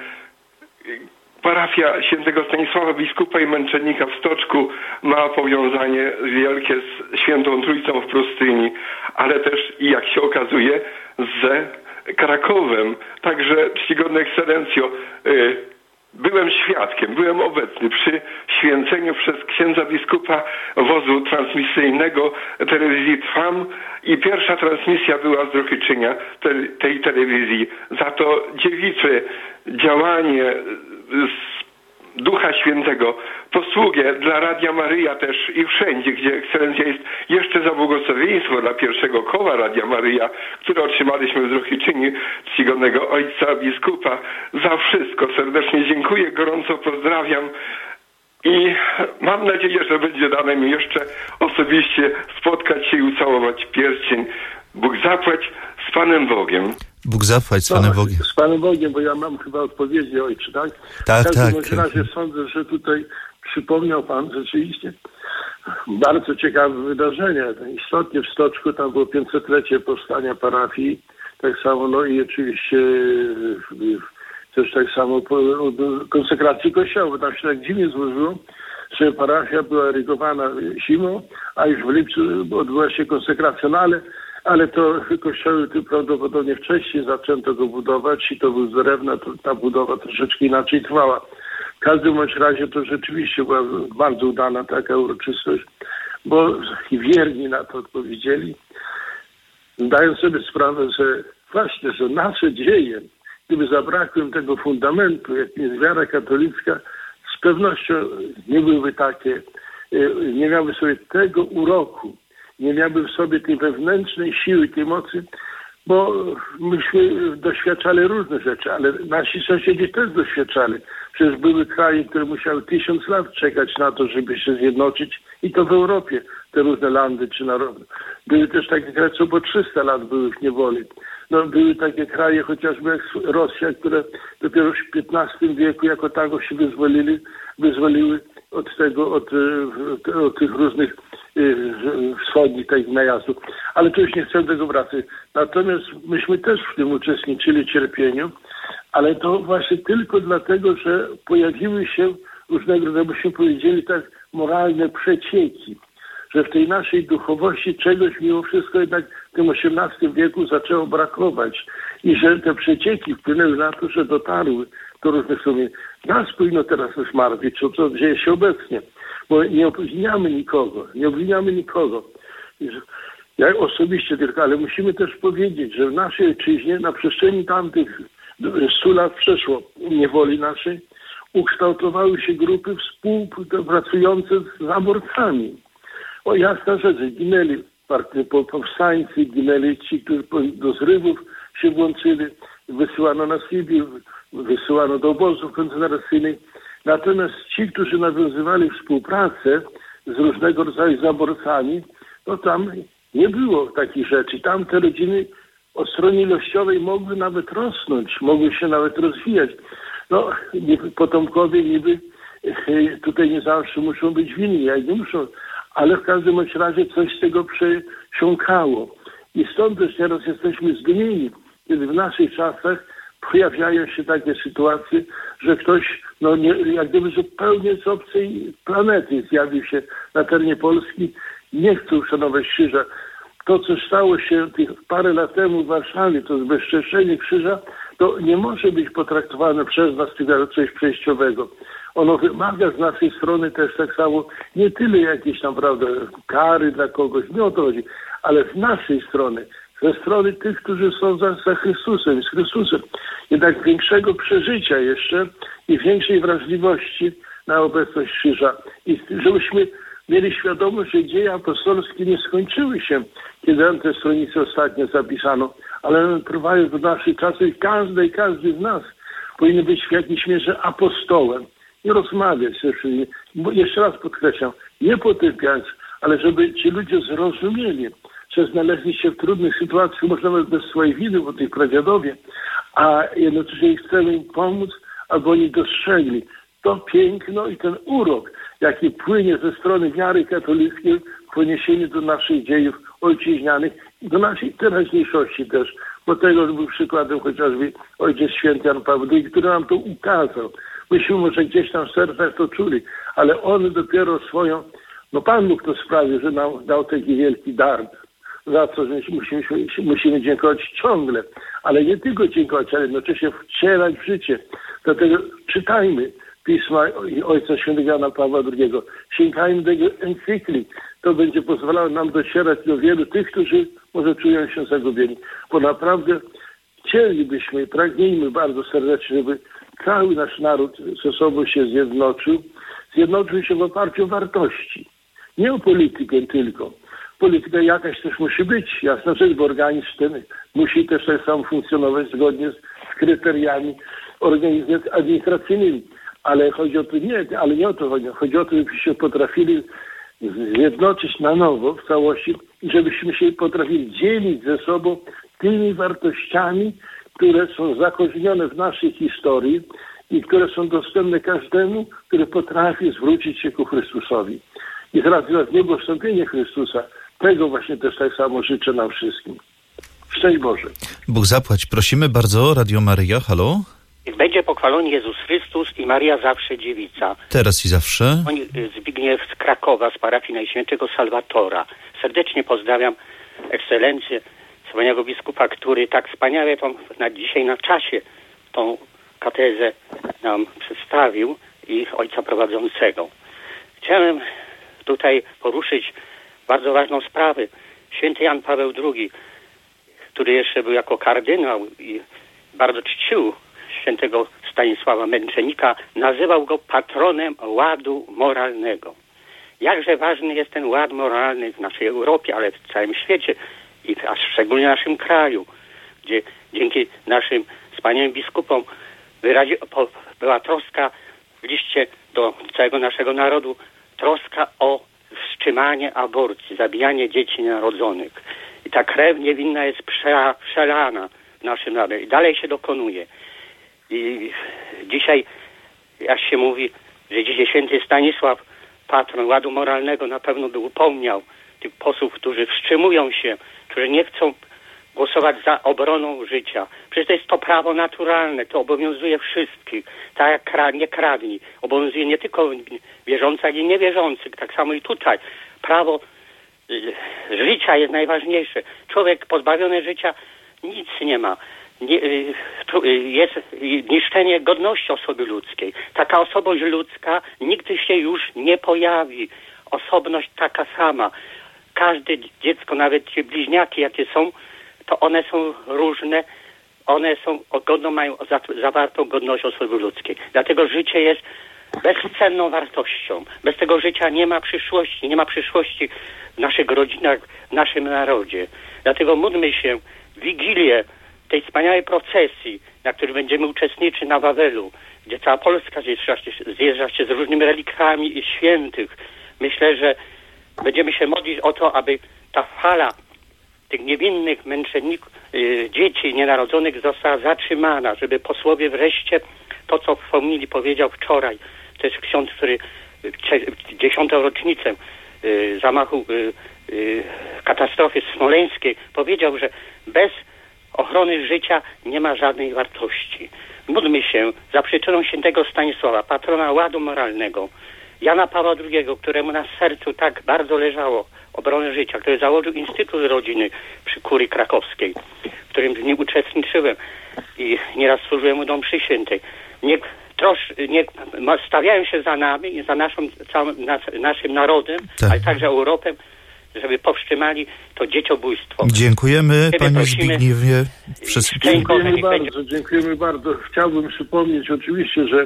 Parafia świętego Stanisława biskupa i męczennika w Stoczku ma powiązanie wielkie z Świętą Trójcą w Prustyni, ale też, i jak się okazuje, z Krakowem. Także, czcigodna ekscelencjo, byłem świadkiem, byłem obecny przy święceniu przez księdza biskupa wozu transmisyjnego telewizji Trwam i pierwsza transmisja była z Drohiczynia te, tej telewizji. Za to dziewicze działanie z Ducha Świętego, posługę dla Radia Maryja też i wszędzie, gdzie ekscelencja jest, jeszcze za błogosławieństwo dla pierwszego koła Radia Maryja, które otrzymaliśmy w Drohiczyni, czcigodnego ojca biskupa. Za wszystko serdecznie dziękuję, gorąco pozdrawiam i mam nadzieję, że będzie dane mi jeszcze osobiście spotkać się i ucałować pierścień. Bóg zapłać, z Panem Bogiem. Bóg zapłać, z Panem Bogiem. Z Panem Bogiem, bo ja mam chyba odpowiedzi, ojcze, tak? Tak, w tak. W każdym razie sądzę, że tutaj przypomniał Pan rzeczywiście bardzo ciekawe wydarzenie. Istotnie w Stoczku tam było pięćsetlecie powstania parafii, tak samo, no i oczywiście też tak samo po konsekracji kościoła, bo tam się tak dziwnie złożyło, że parafia była erygowana zimą, a już w lipcu odbyła się konsekracja, no ale Ale to kościoły tu prawdopodobnie wcześniej zaczęto go budować i to był z drewna, to ta budowa troszeczkę inaczej trwała. W każdym bądź razie to rzeczywiście była bardzo udana taka uroczystość, bo wierni na to odpowiedzieli, zdając sobie sprawę, że właśnie, że nasze dzieje, gdyby zabrakło im tego fundamentu, jakim jest wiara katolicka, z pewnością nie byłyby takie, nie miały sobie tego uroku, nie miałby w sobie tej wewnętrznej siły, tej mocy, bo myśmy doświadczali różne rzeczy, ale nasi sąsiedzi też doświadczali. Przecież były kraje, które musiały tysiąc lat czekać na to, żeby się zjednoczyć i to w Europie, te różne landy czy narody. Były też takie kraje, co po trzysta lat były w niewoli. No, były takie kraje, chociażby jak Rosja, które dopiero w piętnastym wieku jako tako się wyzwolili, wyzwoliły od tego, od, od tych różnych wschodnich tych najazdów. Ale to już nie chcę do tego wracać. Natomiast myśmy też w tym uczestniczyli cierpieniu, ale to właśnie tylko dlatego, że pojawiły się różnego, jakbyśmy powiedzieli tak, moralne przecieki, że w tej naszej duchowości czegoś mimo wszystko jednak w tym osiemnastym wieku zaczęło brakować i że te przecieki wpłynęły na to, że dotarły do różnych sumień. Nas powinno teraz już martwić, co, co dzieje się obecnie, bo nie obwiniamy nikogo, nie obwiniamy nikogo. Ja osobiście tylko, ale musimy też powiedzieć, że w naszej ojczyźnie na przestrzeni tamtych stu lat przeszło niewoli naszej, ukształtowały się grupy współpracujące z zaborcami. O jasna rzecz, ginęli powstańcy, ginęli ci, którzy do zrywów się włączyli, wysyłano na Sybię, wysyłano do obozów koncentracyjnych. Natomiast ci, którzy nawiązywali współpracę z różnego rodzaju zaborcami, to tam nie było takich rzeczy. Tam te rodziny o stronie ilościowej mogły nawet rosnąć, mogły się nawet rozwijać. No, potomkowie niby tutaj nie zawsze muszą być winni, jak nie muszą, ale w każdym razie coś z tego przesiąkało. I stąd też teraz jesteśmy zdumieni, kiedy w naszych czasach pojawiają się takie sytuacje, że ktoś, no nie, jak gdyby zupełnie z obcej planety zjawił się na terenie Polski, nie chce uszanować krzyża. To, co stało się tych parę lat temu w Warszawie, to zbezczeszczenie krzyża, to nie może być potraktowane przez nas jako coś przejściowego. Ono wymaga z naszej strony też tak samo nie tyle jakieś tam, prawda, kary dla kogoś, nie o to chodzi, ale z naszej strony, ze strony tych, którzy są za, za Chrystusem, z Chrystusem. Jednak większego przeżycia jeszcze i większej wrażliwości na obecność krzyża. I żebyśmy mieli świadomość, że dzieje apostolskie nie skończyły się, kiedy na tej stronicy ostatnio zapisano, ale one trwają w naszych czasach i każdy i każdy z nas powinien być w jakiejś mierze apostołem i rozmawiać ze wszystkimi. Bo jeszcze raz podkreślam, nie potępiać, ale żeby ci ludzie zrozumieli, że znaleźli się w trudnych sytuacjach, może nawet bez swojej winy, bo tych pradziadowie, a jednocześnie chcemy im pomóc, aby oni dostrzegli to piękno i ten urok, jaki płynie ze strony wiary katolickiej w poniesieniu do naszych dziejów ojczyźnianych i do naszej teraźniejszości też. Bo tego był przykładem chociażby Ojciec Święty Jan Paweł drugi, który nam to ukazał. Myśmy może gdzieś tam w sercach to czuli, ale on dopiero swoją, no Pan Bóg to sprawił, że nam dał taki wielki dar, za co musimy, musimy dziękować ciągle, ale nie tylko dziękować, ale jednocześnie wcielać w życie. Dlatego czytajmy pisma Ojca Świętego Jana Pawła drugiego, sięgajmy do jego encyklik. To będzie pozwalało nam docierać do wielu tych, którzy może czują się zagubieni, bo naprawdę chcielibyśmy, pragnijmy bardzo serdecznie, żeby cały nasz naród ze sobą się zjednoczył, zjednoczył się w oparciu o wartości, nie o politykę tylko. Polityka jakaś też musi być, jasna rzecz, bo organizm ten musi też tak samo funkcjonować zgodnie z, z kryteriami organizacji administracyjnymi. Ale chodzi o to nie, ale nie o to chodzi. Chodzi o to, żebyśmy potrafili zjednoczyć na nowo w całości i żebyśmy się potrafili dzielić ze sobą tymi wartościami, które są zakorzenione w naszej historii i które są dostępne każdemu, który potrafi zwrócić się ku Chrystusowi. I z racji na niebłogosławienie Chrystusa, tego właśnie też tak samo życzę nam wszystkim. Szczęść Boże. Bóg zapłać. Prosimy bardzo, Radio Maryja, halo? Niech będzie pochwalony Jezus Chrystus i Maria zawsze dziewica. Teraz i zawsze. Zbigniew z Krakowa, z parafii Najświętszego Salwatora. Serdecznie pozdrawiam ekscelencję wspaniałego biskupa, który tak wspaniale tą, na dzisiaj na czasie tą katezę nam przedstawił i ojca prowadzącego. Chciałem tutaj poruszyć bardzo ważną sprawę. Święty Jan Paweł drugi, który jeszcze był jako kardynał i bardzo czcił świętego Stanisława Męczennika, nazywał go patronem ładu moralnego. Jakże ważny jest ten ład moralny w naszej Europie, ale w całym świecie i a szczególnie w naszym kraju, gdzie dzięki naszym wspaniałym biskupom wyrazi, po, była troska w liście do całego naszego narodu, troska o wstrzymanie aborcji, zabijanie dzieci nienarodzonych. I ta krew niewinna jest prze, przelana w naszym narodzie i dalej się dokonuje. I dzisiaj, jak się mówi, że dzisiaj święty Stanisław, patron ładu moralnego, na pewno by upomniał tych posłów, którzy wstrzymują się, którzy nie chcą głosować za obroną życia. Przecież to jest to prawo naturalne, to obowiązuje wszystkich. Tak jak kra- nie kradnij. Obowiązuje nie tylko wierzących, ale i niewierzących. Tak samo i tutaj. Prawo y, życia jest najważniejsze. Człowiek pozbawiony życia nic nie ma. Nie, y, tu, y, jest y, niszczenie godności osoby ludzkiej. Taka osobowość ludzka nigdy się już nie pojawi. Osobność taka sama. Każde dziecko, nawet ci bliźniaki, jakie są, to one są różne, one są godną, mają zawartą godność osoby ludzkiej. Dlatego życie jest bezcenną wartością. Bez tego życia nie ma przyszłości, nie ma przyszłości w naszych rodzinach, w naszym narodzie. Dlatego módlmy się w Wigilię tej wspaniałej procesji, na której będziemy uczestniczyć na Wawelu, gdzie cała Polska zjeżdża się, zjeżdża się z różnymi relikwiami i świętych. Myślę, że będziemy się modlić o to, aby ta fala tych niewinnych męczenników, y, dzieci nienarodzonych została zatrzymana, żeby posłowie wreszcie to, co w homilii powiedział wczoraj, to jest ksiądz, który w dziesiątą rocznicę y, zamachu y, y, katastrofy smoleńskiej powiedział, że bez ochrony życia nie ma żadnej wartości. Módlmy się za przyczyną świętego Stanisława, patrona ładu moralnego, Jana Pawła drugiego, któremu na sercu tak bardzo leżało obrony życia, który założył Instytut Rodziny przy Kurii Krakowskiej, w którym w nim uczestniczyłem i nieraz służyłem mu do mszy świętej. Niech, trosz, niech stawiają się za nami i za naszą, całym, nas, naszym narodem, tak, ale także Europę, żeby powstrzymali to dzieciobójstwo. Dziękujemy, panie Zbigniewie. Wszystkim. Dziękujemy bardzo, dziękujemy bardzo. Chciałbym przypomnieć oczywiście, że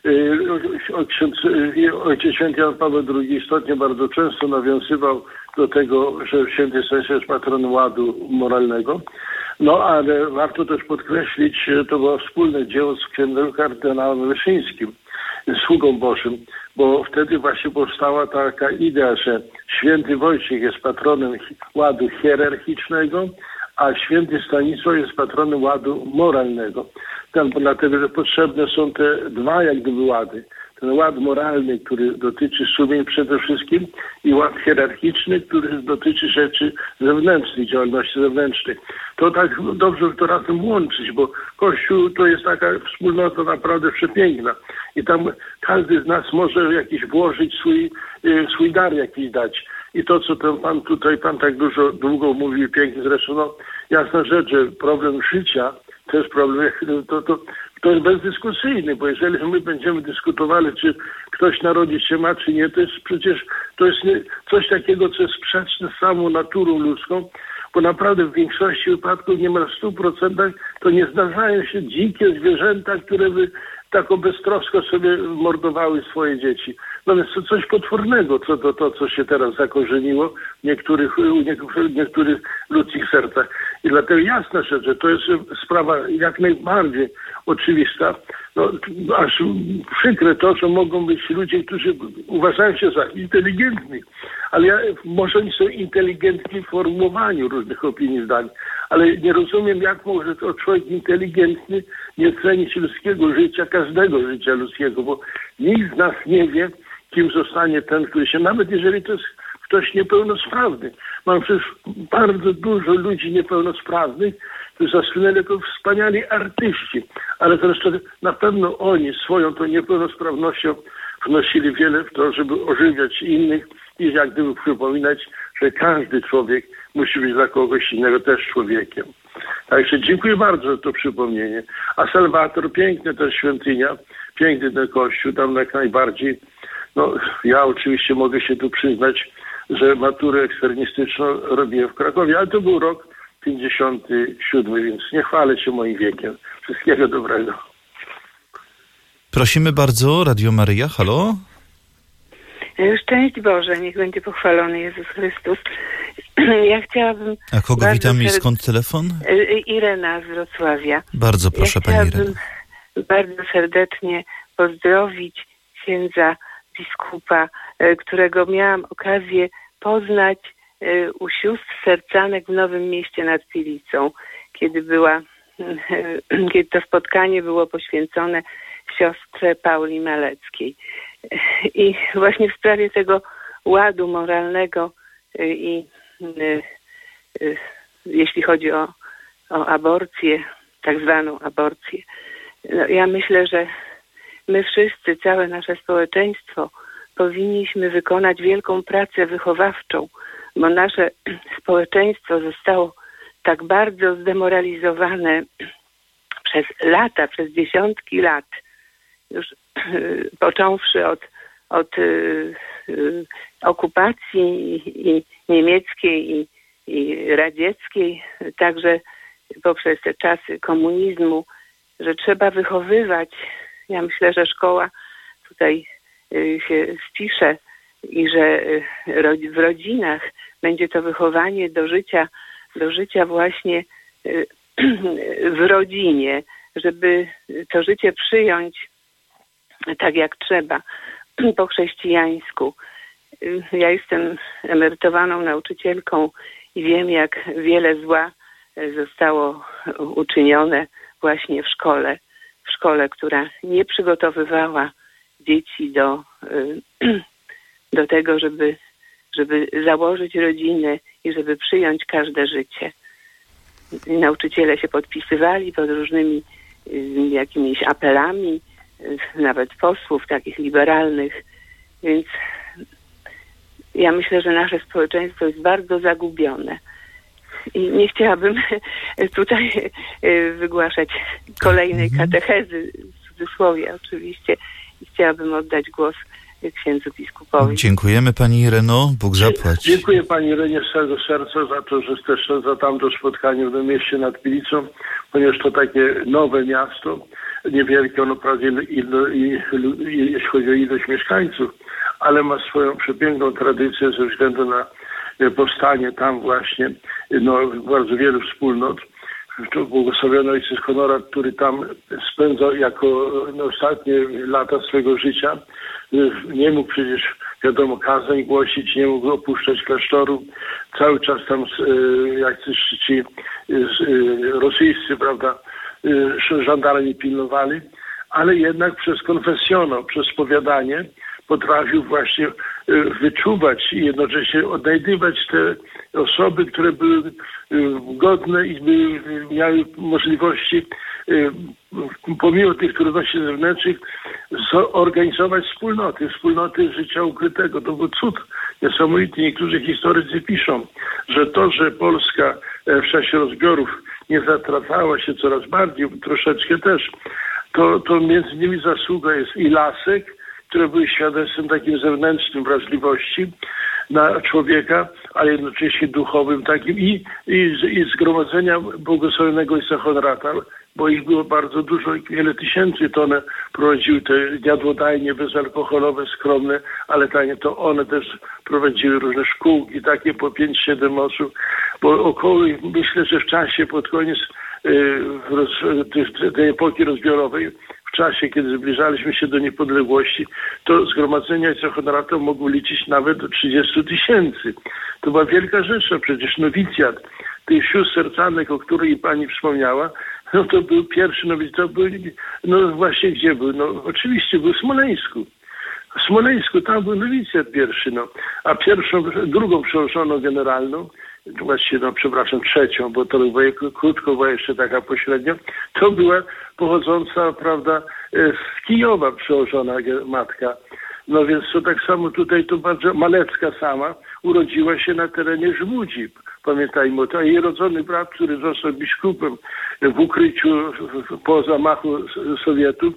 Ojciec Święty Jan Paweł drugi istotnie bardzo często nawiązywał do tego, że święty Stanisław jest patronem ładu moralnego. No ale warto też podkreślić, że to było wspólne dzieło z księdzem kardynałem Wyszyńskim, sługą Bożym, bo wtedy właśnie powstała taka idea, że święty Wojciech jest patronem ładu hierarchicznego, a święty Stanisław jest patronem ładu moralnego. Tam, dlatego, że potrzebne są te dwa jak gdyby łady. ten ład moralny, który dotyczy sumień przede wszystkim i ład hierarchiczny, który dotyczy rzeczy zewnętrznych, działalności zewnętrznej. To tak dobrze to razem łączyć, bo Kościół to jest taka wspólnota naprawdę przepiękna i tam każdy z nas może jakiś włożyć swój, swój dar jakiś dać. I to, co ten pan tutaj, pan tak dużo, długo mówił, pięknie zresztą, no jasna rzecz, że problem życia to jest problem, to, to, to jest bezdyskusyjny, bo jeżeli my będziemy dyskutowali, czy ktoś narodzić się ma, czy nie, to jest przecież to jest nie, coś takiego, co jest sprzeczne z samą naturą ludzką, bo naprawdę w większości wypadków, niemal w stu procentach, to nie zdarzają się dzikie zwierzęta, które by tak beztrosko sobie mordowały swoje dzieci. No więc to coś potwornego, co to, to co się teraz zakorzeniło w niektórych, niektórych, niektórych ludzkich sercach. I dlatego jasna rzecz, że to jest sprawa jak najbardziej oczywista. No, aż przykre to, że mogą być ludzie, którzy uważają się za inteligentnych, ale ja, może oni są inteligentni w formułowaniu różnych opinii, zdań, ale nie rozumiem, jak może to człowiek inteligentny nie cenić ludzkiego życia, każdego życia ludzkiego, bo nikt z nas nie wie, kim zostanie ten, który się, nawet jeżeli to jest ktoś niepełnosprawny. Mam przecież bardzo dużo ludzi niepełnosprawnych, którzy zasłynęli jako wspaniali artyści, ale zresztą na pewno oni swoją tą niepełnosprawnością wnosili wiele w to, żeby ożywiać innych i jak gdyby przypominać, że każdy człowiek musi być dla kogoś innego też człowiekiem. Także dziękuję bardzo za to przypomnienie. A Salwator, piękna ta świątynia, piękny ten kościół, tam jak najbardziej. No, ja oczywiście mogę się tu przyznać, że maturę eksternistyczną robiłem w Krakowie, ale to był rok pięćdziesiąty siódmy, więc nie chwalę się moim wiekiem. Wszystkiego dobrego. Prosimy bardzo, Radio Maryja, halo? Szczęść Boże, niech będzie pochwalony Jezus Chrystus. Ja chciałabym... A kogo witam i skąd telefon? Irena z Wrocławia. Bardzo proszę, ja pani Irena. Bardzo serdecznie pozdrowić księdza biskupa, którego miałam okazję poznać u sióstr Sercanek w Nowym Mieście nad Pilicą, kiedy była, kiedy to spotkanie było poświęcone siostrze Pauli Maleckiej. I właśnie w sprawie tego ładu moralnego i jeśli chodzi o, o aborcję, tak zwaną aborcję, no ja myślę, że my wszyscy, całe nasze społeczeństwo powinniśmy wykonać wielką pracę wychowawczą, bo nasze społeczeństwo zostało tak bardzo zdemoralizowane przez lata, przez dziesiątki lat, już począwszy od, od y, y, okupacji i, i niemieckiej i, i radzieckiej, także poprzez te czasy komunizmu, że trzeba wychowywać. Ja myślę, że szkoła tutaj y, się spisze i że y, w rodzinach będzie to wychowanie do życia, do życia właśnie y, w rodzinie, żeby to życie przyjąć tak jak trzeba, po chrześcijańsku. Ja jestem emerytowaną nauczycielką i wiem, jak wiele zła zostało uczynione właśnie w szkole. W szkole, która nie przygotowywała dzieci do, do tego, żeby, żeby założyć rodzinę i żeby przyjąć każde życie. Nauczyciele się podpisywali pod różnymi jakimiś apelami, nawet posłów takich liberalnych, więc ja myślę, że nasze społeczeństwo jest bardzo zagubione i nie chciałabym tutaj wygłaszać kolejnej katechezy, w cudzysłowie oczywiście, i chciałabym oddać głos księdzu biskupowi. Dziękujemy pani Ireno, Bóg zapłać. Dziękuję pani Irenie z całego serca za to, że też za tamto spotkanie w mieście nad Pilicą, ponieważ to takie nowe miasto, niewielkie, ono prawie ilo, ilo, jeśli chodzi o ilość mieszkańców, ale ma swoją przepiękną tradycję ze względu na powstanie tam właśnie no, bardzo wielu wspólnot. Błogosławiony ojciec Honorat, który tam spędzał jako no, ostatnie lata swojego życia, nie mógł przecież, wiadomo, kazań głosić, nie mógł opuszczać klasztoru. Cały czas tam jacyś ci rosyjscy, prawda, żandarmi pilnowali, ale jednak przez konfesjonał, przez spowiadanie potrafił właśnie wyczuwać i jednocześnie odnajdywać te osoby, które były godne i były, miały możliwości pomimo tych trudności zewnętrznych zorganizować wspólnoty, wspólnoty życia ukrytego. To był cud niesamowity. Niektórzy historycy piszą, że to, że Polska w czasie rozbiorów nie zatracała się coraz bardziej, troszeczkę też, to, to między innymi zasługa jest i lasek, które były świadectwem takim zewnętrznym wrażliwości na człowieka, ale jednocześnie duchowym takim i, i, i zgromadzenia błogosławionego Ojca Konrada, bo ich było bardzo dużo, wiele tysięcy, to one prowadziły te jadłodajnie bezalkoholowe, skromne, ale tanie, to one też prowadziły różne szkółki, takie po pięć siedem osób, bo około, myślę, że w czasie, pod koniec yy, tej epoki rozbiorowej, w czasie, kiedy zbliżaliśmy się do niepodległości, to zgromadzenia Ojca Konrada mogły liczyć nawet do trzydziestu tysięcy. To była wielka rzecz, przecież nowicjat tych sióstr sercanek, o której pani wspomniała, no to był pierwszy nowicjat, był, no właśnie gdzie był? No oczywiście był w Smoleńsku. W Smoleńsku, tam był nowicjat pierwszy, no. A pierwszą, drugą przełożoną generalną, właściwie, no przepraszam, trzecią, bo to była krótko, była jeszcze taka pośrednio, to była pochodząca, prawda, z Kijowa przełożona matka. No więc to tak samo tutaj, to bardzo Malecka sama urodziła się na terenie Żmudzi. Pamiętajmy o tym. A jej rodzony brat, który został biskupem w ukryciu po zamachu Sowietów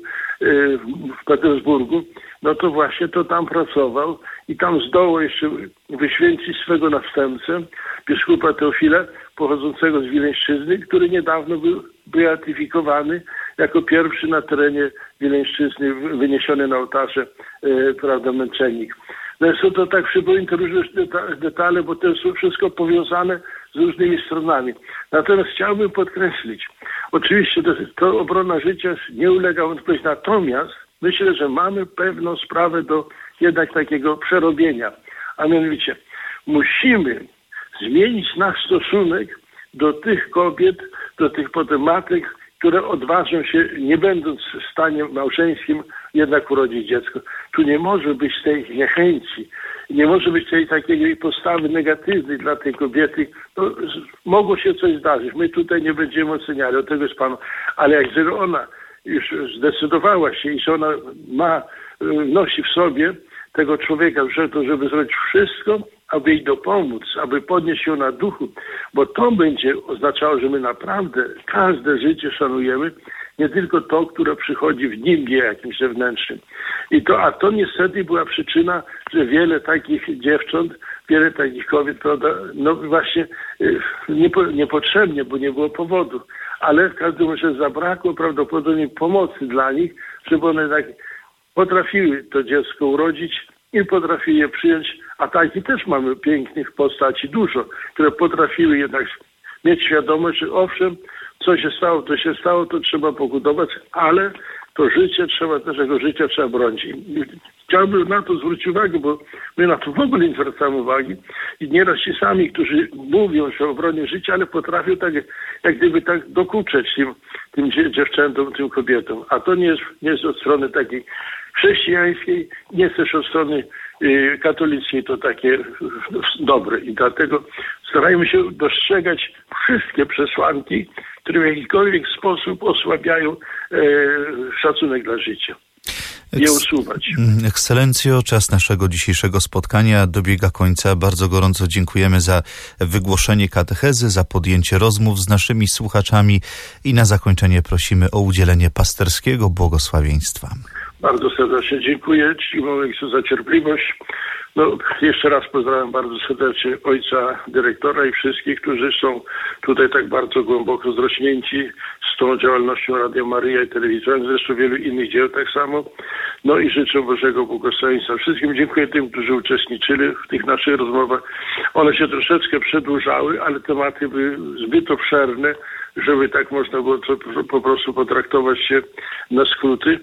w Petersburgu, no to właśnie to tam pracował i tam zdołał jeszcze wyświęcić swego następcę, biskupa Teofila, pochodzącego z Wileńszczyzny, który niedawno był beatyfikowany jako pierwszy na terenie Wileńszczyzny wyniesiony na ołtarze, e, prawda, męczennik. No są to tak przypomnę te różne deta- detale, bo to jest wszystko powiązane z różnymi stronami. Natomiast chciałbym podkreślić, oczywiście to, to obrona życia nie ulega wątpliwości, natomiast myślę, że mamy pewną sprawę do jednak takiego przerobienia, a mianowicie musimy zmienić nasz stosunek do tych kobiet, do tych potem matek, które odważą się, nie będąc w stanie małżeńskim, jednak urodzić dziecko. Tu nie może być tej niechęci, nie może być tej takiej postawy negatywnej dla tej kobiety. No, mogło się coś zdarzyć. My tutaj nie będziemy oceniali, od tego jest Panu. Ale jak jeżeli ona już zdecydowała się i że ona ma, nosi w sobie tego człowieka, że to, żeby zrobić wszystko, aby jej dopomóc, aby podnieść ją na duchu, bo to będzie oznaczało, że my naprawdę każde życie szanujemy, nie tylko to, które przychodzi w nimbie jakimś zewnętrznym. I to, a to niestety była przyczyna, że wiele takich dziewcząt, wiele takich kobiet, prawda, no właśnie niepo, niepotrzebnie, bo nie było powodu, ale w każdym razie zabrakło prawdopodobnie pomocy dla nich, żeby one tak potrafiły to dziecko urodzić i potrafiły je przyjąć, a takich też mamy pięknych postaci dużo, które potrafiły jednak mieć świadomość, że owszem, co się stało, to się stało, to trzeba pokutować, ale to życie trzeba, naszego życia trzeba bronić. I chciałbym na to zwrócić uwagę, bo my na to w ogóle nie zwracamy uwagi i nieraz ci sami, którzy mówią się o obronie życia, ale potrafią tak, jak gdyby tak dokuczać tym, tym dziewczętom, tym kobietom. A to nie jest, nie jest od strony takiej chrześcijańskiej, nie jest też od strony y, katolickiej to takie y, dobre. I dlatego starajmy się dostrzegać wszystkie przesłanki, które w jakikolwiek sposób osłabiają e, szacunek dla życia. Nie usuwać. Ekscelencjo, czas naszego dzisiejszego spotkania dobiega końca. Bardzo gorąco dziękujemy za wygłoszenie katechezy, za podjęcie rozmów z naszymi słuchaczami i na zakończenie prosimy o udzielenie pasterskiego błogosławieństwa. Bardzo serdecznie dziękuję Ci, Ojcu, za cierpliwość. No, jeszcze raz pozdrawiam bardzo serdecznie ojca dyrektora i wszystkich, którzy są tutaj tak bardzo głęboko zrośnięci z tą działalnością Radia Maryja i telewizją, zresztą wielu innych dzieł tak samo. No i życzę Bożego błogosławieństwa wszystkim. Dziękuję tym, którzy uczestniczyli w tych naszych rozmowach. One się troszeczkę przedłużały, ale tematy były zbyt obszerne, żeby tak można było to po prostu potraktować się na skróty.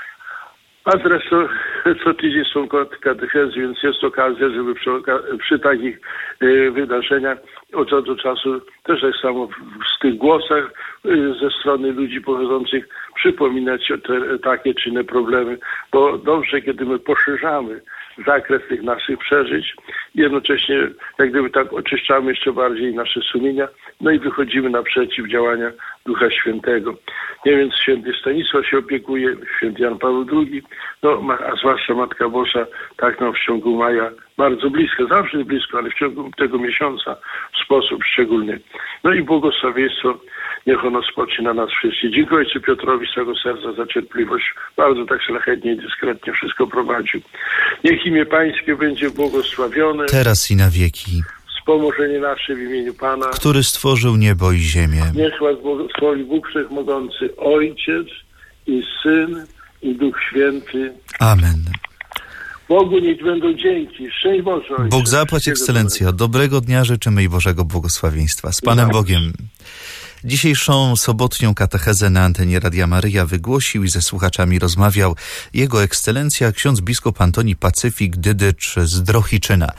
A zresztą co tydzień są katechezy, więc jest okazja, żeby przy, przy takich y, wydarzeniach od czasu do czasu też tak samo w, w tych głosach y, ze strony ludzi pochodzących przypominać te, takie czy inne problemy, bo dobrze, kiedy my poszerzamy zakres tych naszych przeżyć, jednocześnie jak gdyby tak oczyszczamy jeszcze bardziej nasze sumienia, no i wychodzimy naprzeciw działania Ducha Świętego. Nie wiem, święty Stanisław się opiekuje, święty Jan Paweł drugi, no, a zwłaszcza Matka Boża, tak nam w ciągu maja bardzo blisko, zawsze blisko, ale w ciągu tego miesiąca w sposób szczególny. No i błogosławieństwo niech ono spocznie na nas wszystkich. Dziękuję Ojcu Piotrowi z całego serca za cierpliwość. Bardzo tak szlachetnie i dyskretnie wszystko prowadził. Niech imię Pańskie będzie błogosławione. Teraz i na wieki. Wspomożenie nasze w imieniu Pana, który stworzył niebo i ziemię. Niech was błogosławi Bóg Wszechmogący, Ojciec i Syn i Duch Święty. Amen. Bogu niech będą dzięki. Szczęść Boże, Ojcze. Bóg zapłać, Ekscelencjo. Dobrego dnia życzymy i Bożego błogosławieństwa. Z Panem Bogiem. Dzisiejszą sobotnią katechezę na antenie Radia Maryja wygłosił i ze słuchaczami rozmawiał Jego Ekscelencja ksiądz biskup Antoni Pacyfik Dydycz z Drohiczyna.